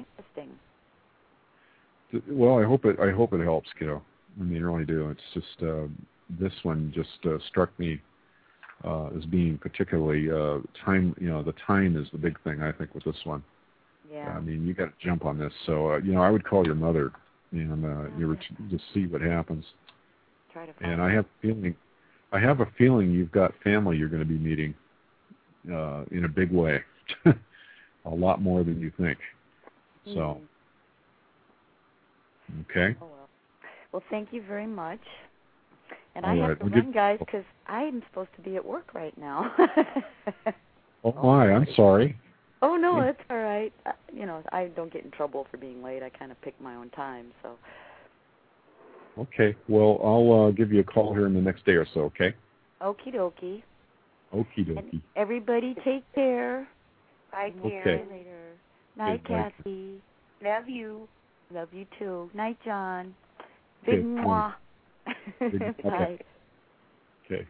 interesting. Well, I hope it. I hope it helps, kiddo. I mean, I really do. It's just uh, this one just uh, struck me uh, as being particularly uh, time. You know, the time is the big thing I think with this one. Yeah. I mean, you got to jump on this. So uh, you know, I would call your mother and uh, yeah. you were just see what happens. Try to find and I have a feeling, I have a feeling you've got family you're going to be meeting uh, in a big way, a lot more than you think. So. Mm. Okay. Oh, well. well, thank you very much. And All I right. have to We'll run, get... guys, because I'm supposed to be at work right now. oh, my. I'm sorry. Oh, no, that's all right. Uh, you know, I don't get in trouble for being late. I kind of pick my own time, so. Okay. Well, I'll uh, give you a call here in the next day or so, okay? Okie dokie. Okie dokie. And everybody take care. Bye, Okay. Karen. Later. Night, Good night. Kathy. Love you. Love you, too. Night, John. Okay, Big moi. Big- Bye. okay. Okay.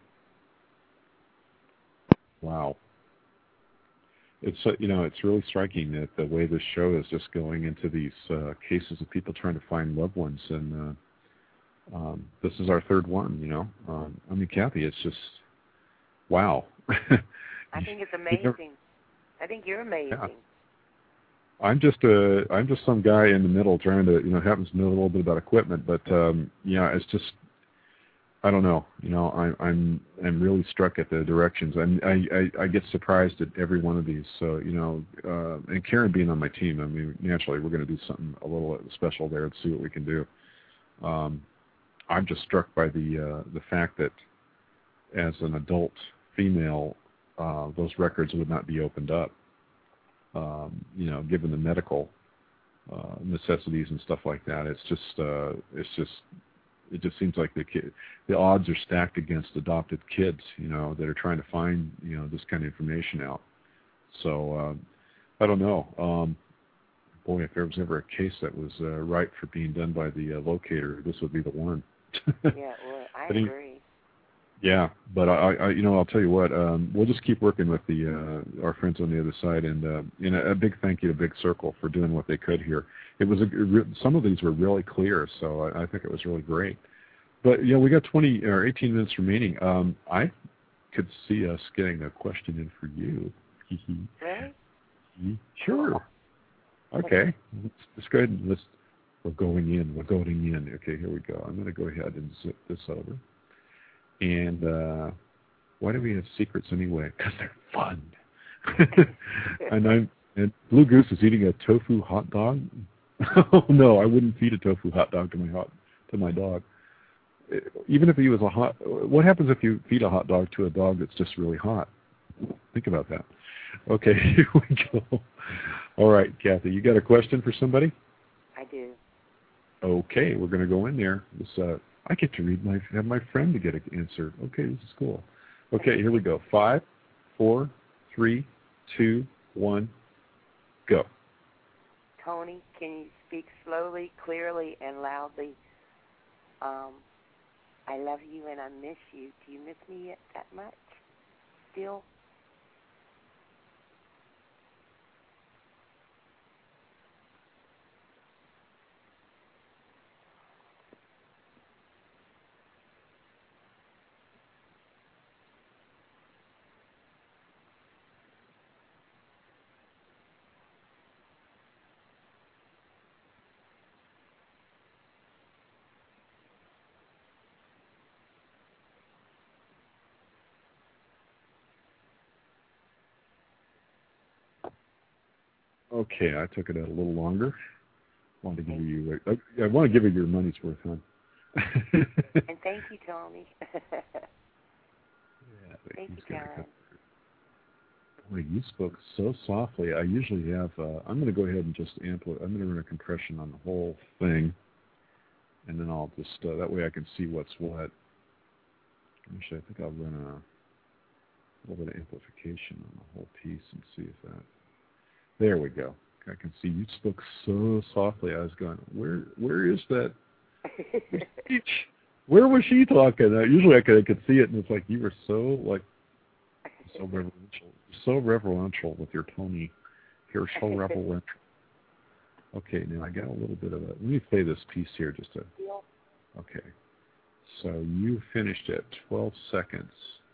Wow. It's uh, you know it's really striking that the way this show is just going into these uh, cases of people trying to find loved ones, and uh, um, this is our third one. You know, um, I mean, Kathy, it's just wow. I think it's amazing. I think you're amazing. Yeah. I'm just a I'm just some guy in the middle trying to you know happens to know a little bit about equipment, but um, yeah, it's just I don't know. You know, I'm I'm I'm really struck at the directions. I'm, I I I get surprised at every one of these. So you know, uh, and Karen being on my team, I mean, naturally we're going to do something a little special there and see what we can do. Um, I'm just struck by the uh, the fact that as an adult female, uh, those records would not be opened up. Um, you know, given the medical, uh, necessities and stuff like that. It's just uh, it's just it just seems like the kid, the odds are stacked against adopted kids, you know, that are trying to find, you know, this kind of information out. So uh, I don't know. Um, boy, if there was ever a case that was uh, ripe for being done by the uh, locator, this would be the one. Yeah, well, I But he- agree. Yeah, but I, I, you know, I'll tell you what. Um, we'll just keep working with the uh, our friends on the other side, and uh, you know, a big thank you to Big Circle for doing what they could here. It was a, some of these were really clear, so I, I think it was really great. But you know, we got twenty or eighteen minutes remaining. Um, I could see us getting a question in for you. Really? Sure. Okay. Let's, let's go ahead and let's. We're going in. We're going in. Okay, here we go. I'm going to go ahead and zip this over. And uh, why do we have secrets anyway? Because they're fun. and I'm and Blue Goose is eating a tofu hot dog. Oh no, I wouldn't feed a tofu hot dog to my hot to my dog. Even if he was a hot, what happens if you feed a hot dog to a dog that's just really hot? Think about that. Okay, here we go. All right, Kathy, you got a question for somebody? I do. Okay, we're going to go in there. This, uh, I get to read my have my friend to get an answer. Okay, this is cool. Okay, here we go. Five, four, three, two, one, go. Tony, can you speak slowly, clearly, and loudly? Um, I love you and I miss you. Do you miss me yet that much? Still? Okay, I took it out a little longer. I want to give you, I, I want to give you your money's worth, huh? And thank you, Tony. Yeah, thank you, gonna Karen. come. Boy, you spoke so softly. I usually have. Uh, I'm going to go ahead and just amplify. I'm going to run a compression on the whole thing, and then I'll just uh, that way I can see what's what. Actually, I think I'll run a, a little bit of amplification on the whole piece and see if that. There we go. I can see you spoke so softly. I was going, where where is that? Where was she talking? Uh, usually I could, I could see it, and it's like you were so like so reverential, so reverential with your Tony. You're so reverential. Okay, now I got a little bit of a. Let me play this piece here just to. Okay, so you finished at twelve seconds,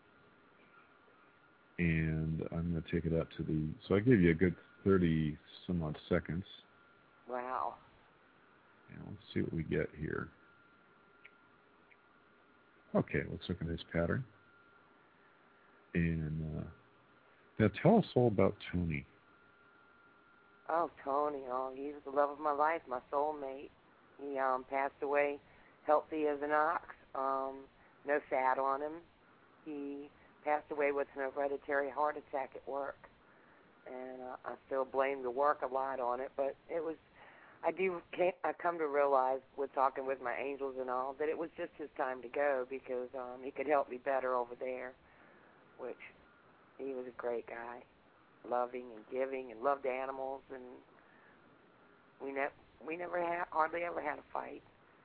and I'm going to take it up to the. So I gave you a good thirty some odd seconds. Wow. Now let's see what we get here. Okay, looks like a nice pattern. And uh, now tell us all about Tony. Oh, Tony, oh, he was the love of my life, my soulmate. He um, passed away healthy as an ox, um, no fat on him. He passed away with an hereditary heart attack at work. And uh, I still blame the work a lot on it, but it was, I do, I come to realize with talking with my angels and all, that it was just his time to go because um, he could help me better over there, which he was a great guy, loving and giving and loved animals, and we, ne- we never had, hardly ever had a fight.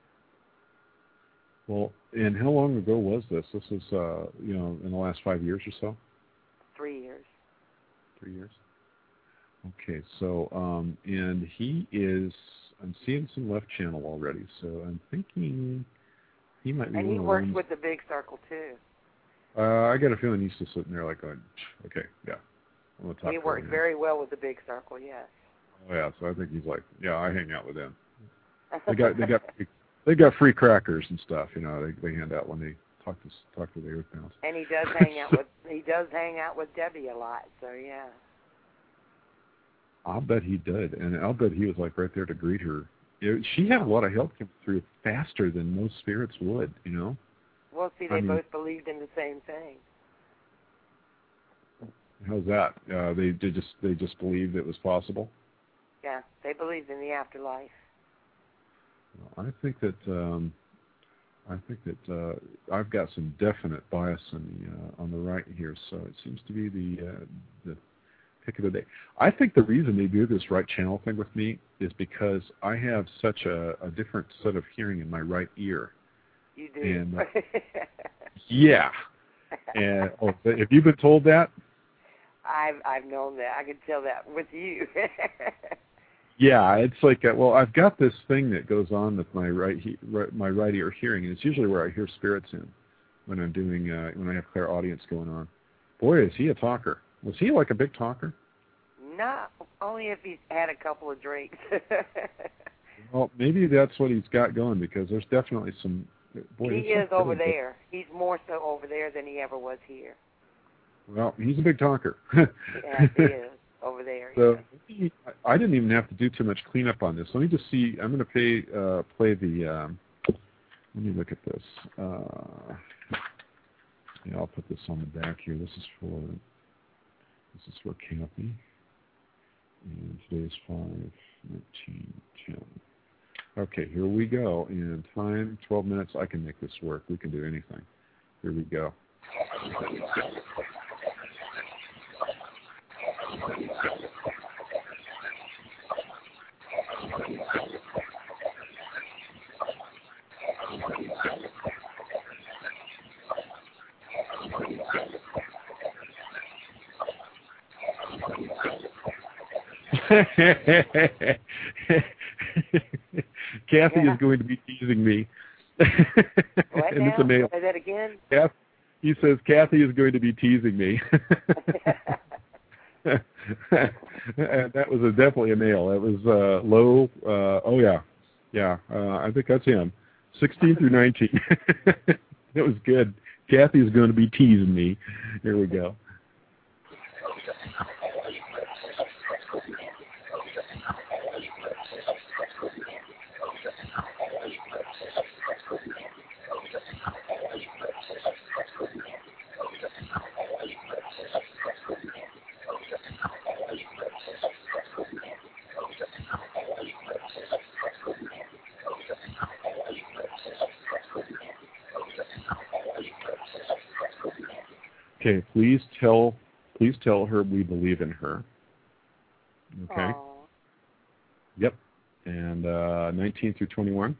Well, and how long ago was this? This is, uh, you know, in the last five years or so? Three years. Three years. Okay, so, um, and he is, I'm seeing some left channel already, so I'm thinking he might be And one he of the works ones, with the big circle, too. Uh, I got a feeling he's just sitting there like going, okay, yeah. I'm gonna talk He to works him. very well with the big circle, yes. Oh, yeah, so I think he's like, yeah, I hang out with them. They got, they got, they got free crackers and stuff, you know, they, they hand out when they talk to, talk to the Earthbounds. And he does hang out with, he does hang out with Debbie a lot, so yeah. I'll bet he did, and I'll bet he was like right there to greet her. It, she had a lot of help come through faster than most spirits would, you know. Well, see, they I mean, both believed in the same thing. How's that? Uh, they, they just they just believed it was possible. Yeah, they believe in the afterlife. Well, I think that um, I think that uh, I've got some definite bias on the uh, on the right here, so it seems to be the uh, the pick of the day. I think the reason they do this right channel thing with me is because I have such a, a different set of hearing in my right ear. You do. And, uh, yeah. And oh, have you been told that? I've I've known that. I can tell that with you. Yeah, it's like uh, well, I've got this thing that goes on with my right, he, right my right ear hearing, and it's usually where I hear spirits in when I'm doing uh, when I have clairaudience going on. Boy, is he a talker! Was he like a big talker? No, only if he's had a couple of drinks. Well, maybe that's what he's got going because there's definitely some. Boy, he is really over good. there. He's more so over there than he ever was here. Well, he's a big talker. Yeah, he is over there. So Yeah. I didn't even have to do too much cleanup on this. Let me just see. I'm going to play uh, play the. Um, let me look at this. Uh, yeah, I'll put this on the back here. This is for this is for Kathy. And today's five nineteen ten. Okay, here we go. In time, twelve minutes. I can make this work. We can do anything. Here we go. Kathy yeah. is going to be teasing me. What and now? it's a male. Say that again? Kath, he says Kathy is going to be teasing me. And that was a, definitely a male. That was uh, low. Uh, oh, yeah. Yeah, uh, I think that's him. sixteen through nineteen. That was good. Kathy is going to be teasing me. Here we go. Okay, please tell please tell her we believe in her. Okay. Aww. Yep. And uh, nineteen through twenty-one.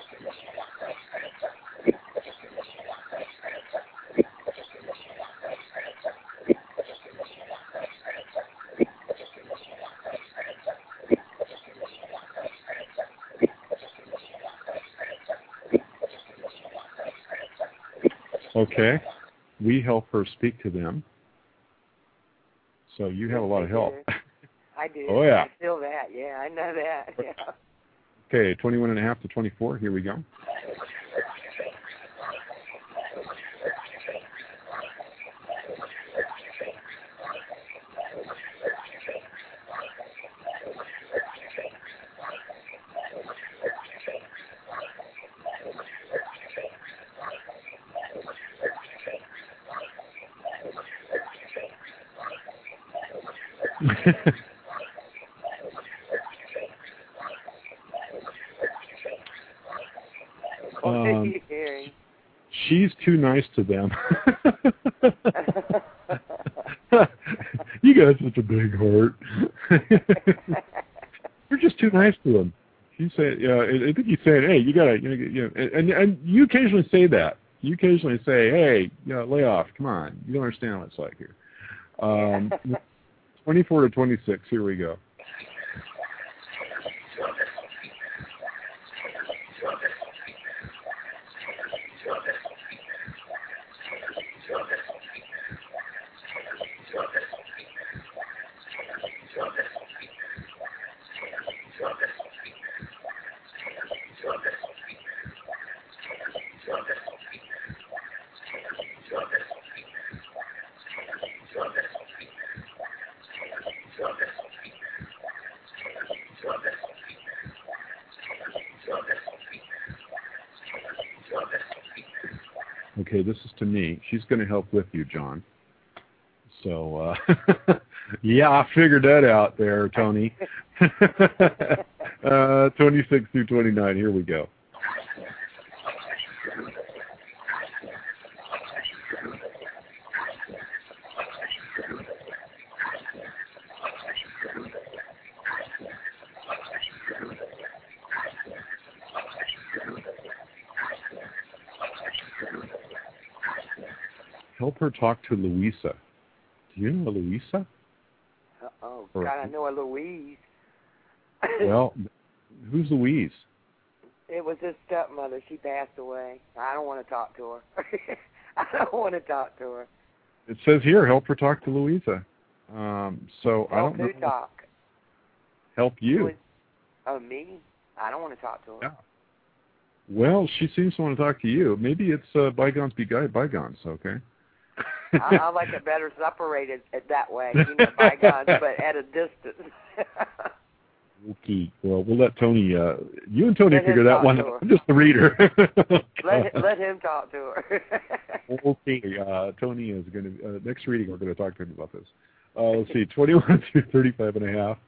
Okay. We help her speak to them. So you have a lot of help. I do. Oh, yeah. I feel that. Yeah, I know that. Yeah. Okay, twenty-one and a half to twenty-four. Here we go. um, she's too nice to them. You got such a big heart. You're just too nice to them. She said, "Yeah, I think he's saying, hey, you gotta, you know, you know," and and you occasionally say that. You occasionally say, hey, you know, lay off. Come on, you don't understand what it's like here. Um, twenty-four to twenty-six. Here we go. Okay, this is to me. She's going to help with you, John. So, uh, yeah, I figured that out there, Tony. uh, twenty-six through twenty-nine. Here we go. Help her talk to Louisa. Do you know Louisa? Uh, oh, Or, God, I know a Louise. Well, who's Louise? It was his stepmother. She passed away. I don't want to talk to her. I don't want to talk to her. It says here, help her talk to Louisa. Um, so Help I don't know. who talk? Help you. Who is- Oh, me? I don't want to talk to her. Yeah. Well, she seems to want to talk to you. Maybe it's uh, bygones be guy bygones, okay? I, I like it better separated that way, you know, bygones, but at a distance. Okay. Well, we'll let Tony, uh, you and Tony Let figure him that talk one to out. her. I'm just the reader. let, let him talk to her. Okay. Uh, Tony is going to, uh, next reading, we're going to talk to him about this. Uh, let's see, twenty-one through thirty-five and a half.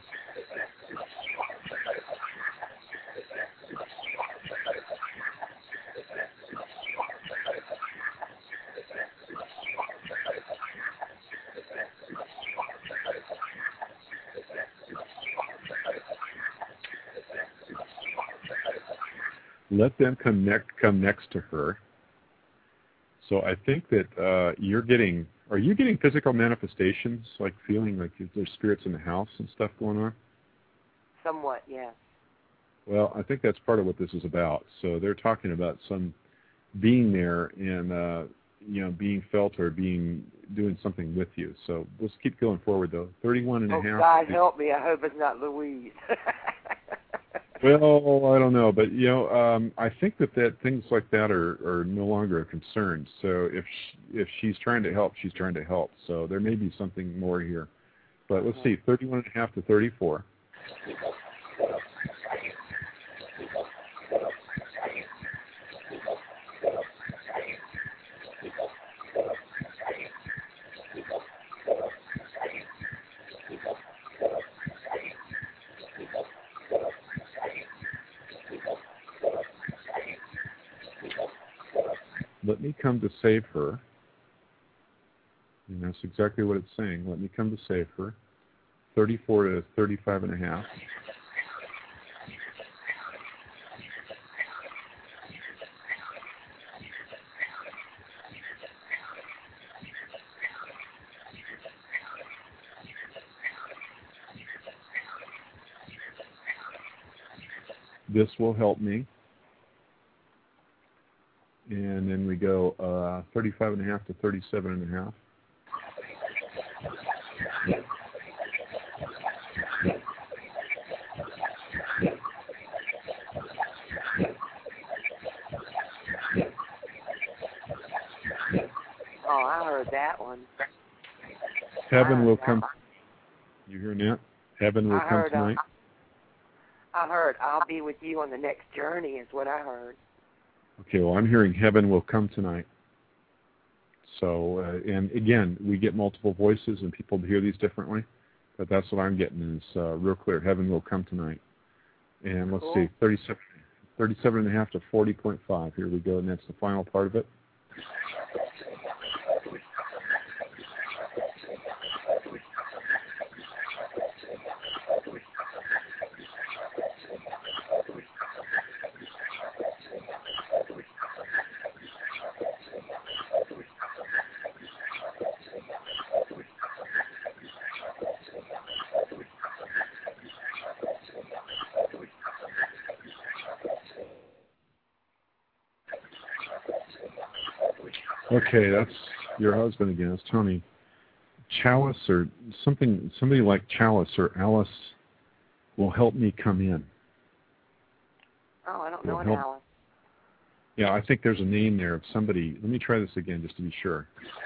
Let them connect, come next to her. So I think that uh, you're getting, are you getting physical manifestations, like feeling like there's spirits in the house and stuff going on? Somewhat, yeah. Well, I think that's part of what this is about. So they're talking about some being there and, uh, you know, being felt or being, doing something with you. So let's keep going forward, though. thirty-one and oh, a half. God help me. I hope it's not Louise. Well, I don't know, but you know, um, I think that, that things like that are, are no longer a concern. So if she, if she's trying to help, she's trying to help. So there may be something more here. But let's see, thirty-one and a half to thirty-four. Let me come to save her. And that's exactly what it's saying. Let me come to save her. thirty-four to thirty-five and a half. This will help me. And then we go uh, thirty-five and a half to thirty-seven and a half. Oh, I heard that one. Heaven will come. You hearing that? Heaven will I come heard, tonight. Uh, I heard, I'll be with you on the next journey is what I heard. Okay, well, I'm hearing heaven will come tonight. So, uh, and again, we get multiple voices and people hear these differently, but that's what I'm getting is uh, real clear. Heaven will come tonight. And let's Cool. see, thirty-seven, thirty-seven and a half to forty point five. Here we go, and that's the final part of it. Okay, that's your husband again. It's Tony. Chalice or something, somebody like Chalice or Alice will help me come in. Oh, I don't know Will an help. Alice. Yeah, I think there's a name there of somebody. Let me try this again just to be sure.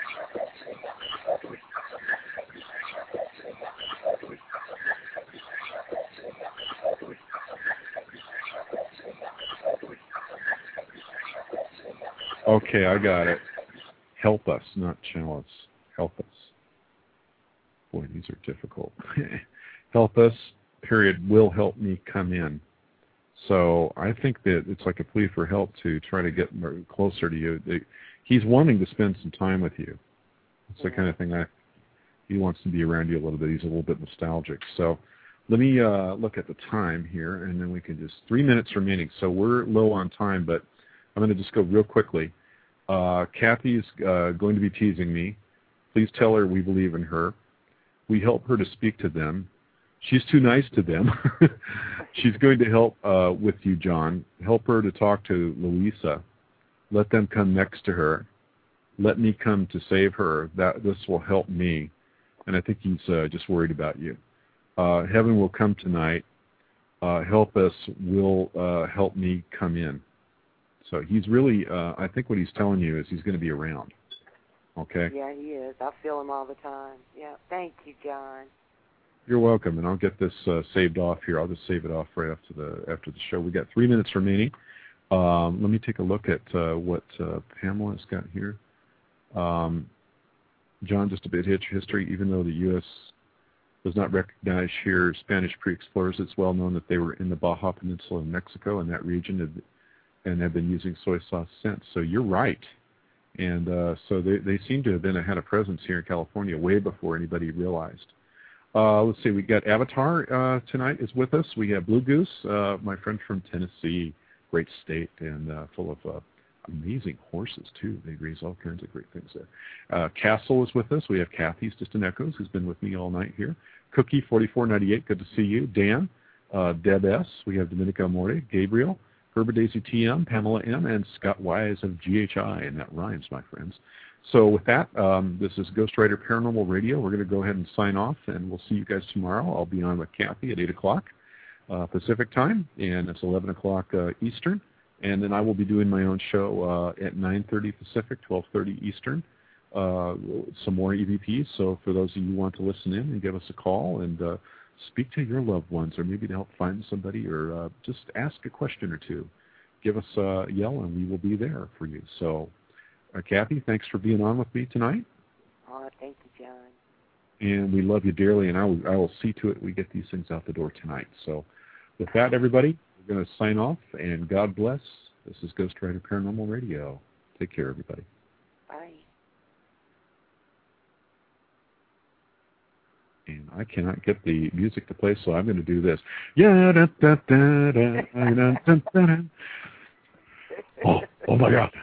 Okay, I got it. Help us, not Chalice. Help us. Boy, these are difficult. Help us period, will help me come in. So I think that it's like a plea for help to try to get more closer to you. He's wanting to spend some time with you. It's yeah. the kind of thing I, he wants to be around you a little bit. He's a little bit nostalgic. So let me uh, look at the time here, and then we can just, three minutes remaining. So we're low on time, but I'm going to just go real quickly. Uh, Kathy's uh, going to be teasing me. Please tell her we believe in her. We help her to speak to them. She's too nice to them. She's going to help uh, with you, John. Help her to talk to Louisa. Let them come next to her. Let me come to save her. That this will help me. And I think he's uh, just worried about you. Uh, heaven will come tonight. Uh, help us will uh, help me come in. So he's really, uh, I think what he's telling you is he's going to be around. Okay? Yeah, he is. I feel him all the time. Yeah. Thank you, John. You're welcome, and I'll get this uh, saved off here. I'll just save it off right after the after the show. We got three minutes remaining. Um, let me take a look at uh, what uh, Pamela's got here. Um, John, just a bit of history. Even though the U S does not recognize here Spanish pre-explorers, it's well known that they were in the Baja Peninsula in Mexico and that region, and have been using soy sauce since. So you're right. And uh, so they, they seem to have been had a presence here in California way before anybody realized. Uh, let's see, we got Avatar uh, tonight is with us. We have Blue Goose, uh, my friend from Tennessee, great state and uh, full of uh, amazing horses, too. They raise all kinds of great things there. Uh, Castle is with us. We have Kathy's Distant Echoes, who's been with me all night here. Cookie forty-four ninety-eight, good to see you. Dan, uh, Deb S. We have Dominica Morte, Gabriel, Herbert Daisy T M, Pamela M., and Scott Wise of G H I, and that rhymes, my friends. So with that, um, this is Ghostwriter Paranormal Radio. We're going to go ahead and sign off, and we'll see you guys tomorrow. I'll be on with Kathy at eight o'clock uh, Pacific time, and it's eleven o'clock uh, Eastern. And then I will be doing my own show uh, at nine thirty Pacific, twelve thirty Eastern, uh, some more E V Ps. So for those of you who want to listen in and give us a call and uh, speak to your loved ones, or maybe to help find somebody, or uh, just ask a question or two, give us a yell, and we will be there for you. So, uh, Kathy, thanks for being on with me tonight. Oh, thank you, John. And we love you dearly, and I will, I will see to it we get these things out the door tonight. So with that, everybody, we're going to sign off, and God bless. This is Ghostwriter Paranormal Radio. Take care, everybody. Bye. And I cannot get the music to play, so I'm going to do this. Yeah, da, da, da, da, da, da, da, da. Oh, oh my God.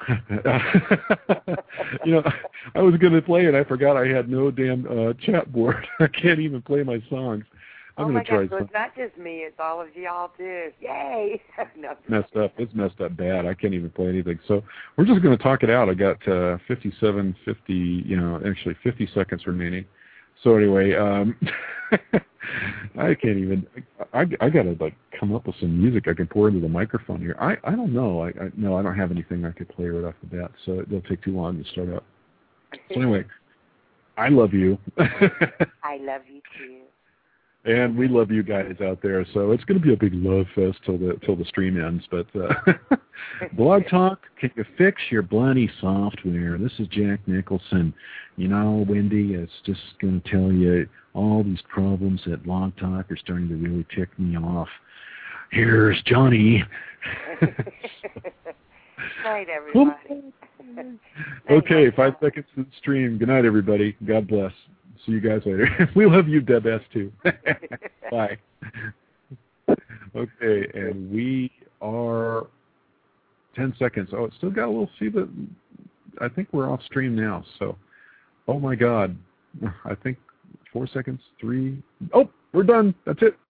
You know, I was going to play it. I forgot I had no damn uh, chat board. I can't even play my songs. I'm oh going to try God, so it's not just me. It's all of y'all, too. Yay. No, messed up. It's messed up bad. I can't even play anything. So we're just going to talk it out. I got uh, fifty-seven, fifty, you know, actually fifty seconds remaining. So anyway, um, I can't even. I, I got to like come up with some music I can pour into the microphone here. I, I don't know. I, I no, I don't have anything I could play right off the bat. So it'll take too long to start up. So anyway, I love you. I love you too. And we love you guys out there. So it's going to be a big love fest till the till the stream ends. But uh, Blog Talk, can you fix your bloody software? This is Jack Nicholson. You know, Wendy, it's just going to tell you all these problems at Blog Talk are starting to really tick me off. Here's Johnny. Night, everybody. Okay, five seconds to the stream. Good night, everybody. God bless. See you guys later. We love you, Deb S, too. Bye. Okay, and we are ten seconds. Oh, it's still got a little, see the, I think we're off stream now. So, oh my God. I think four seconds, three. Oh, we're done. That's it.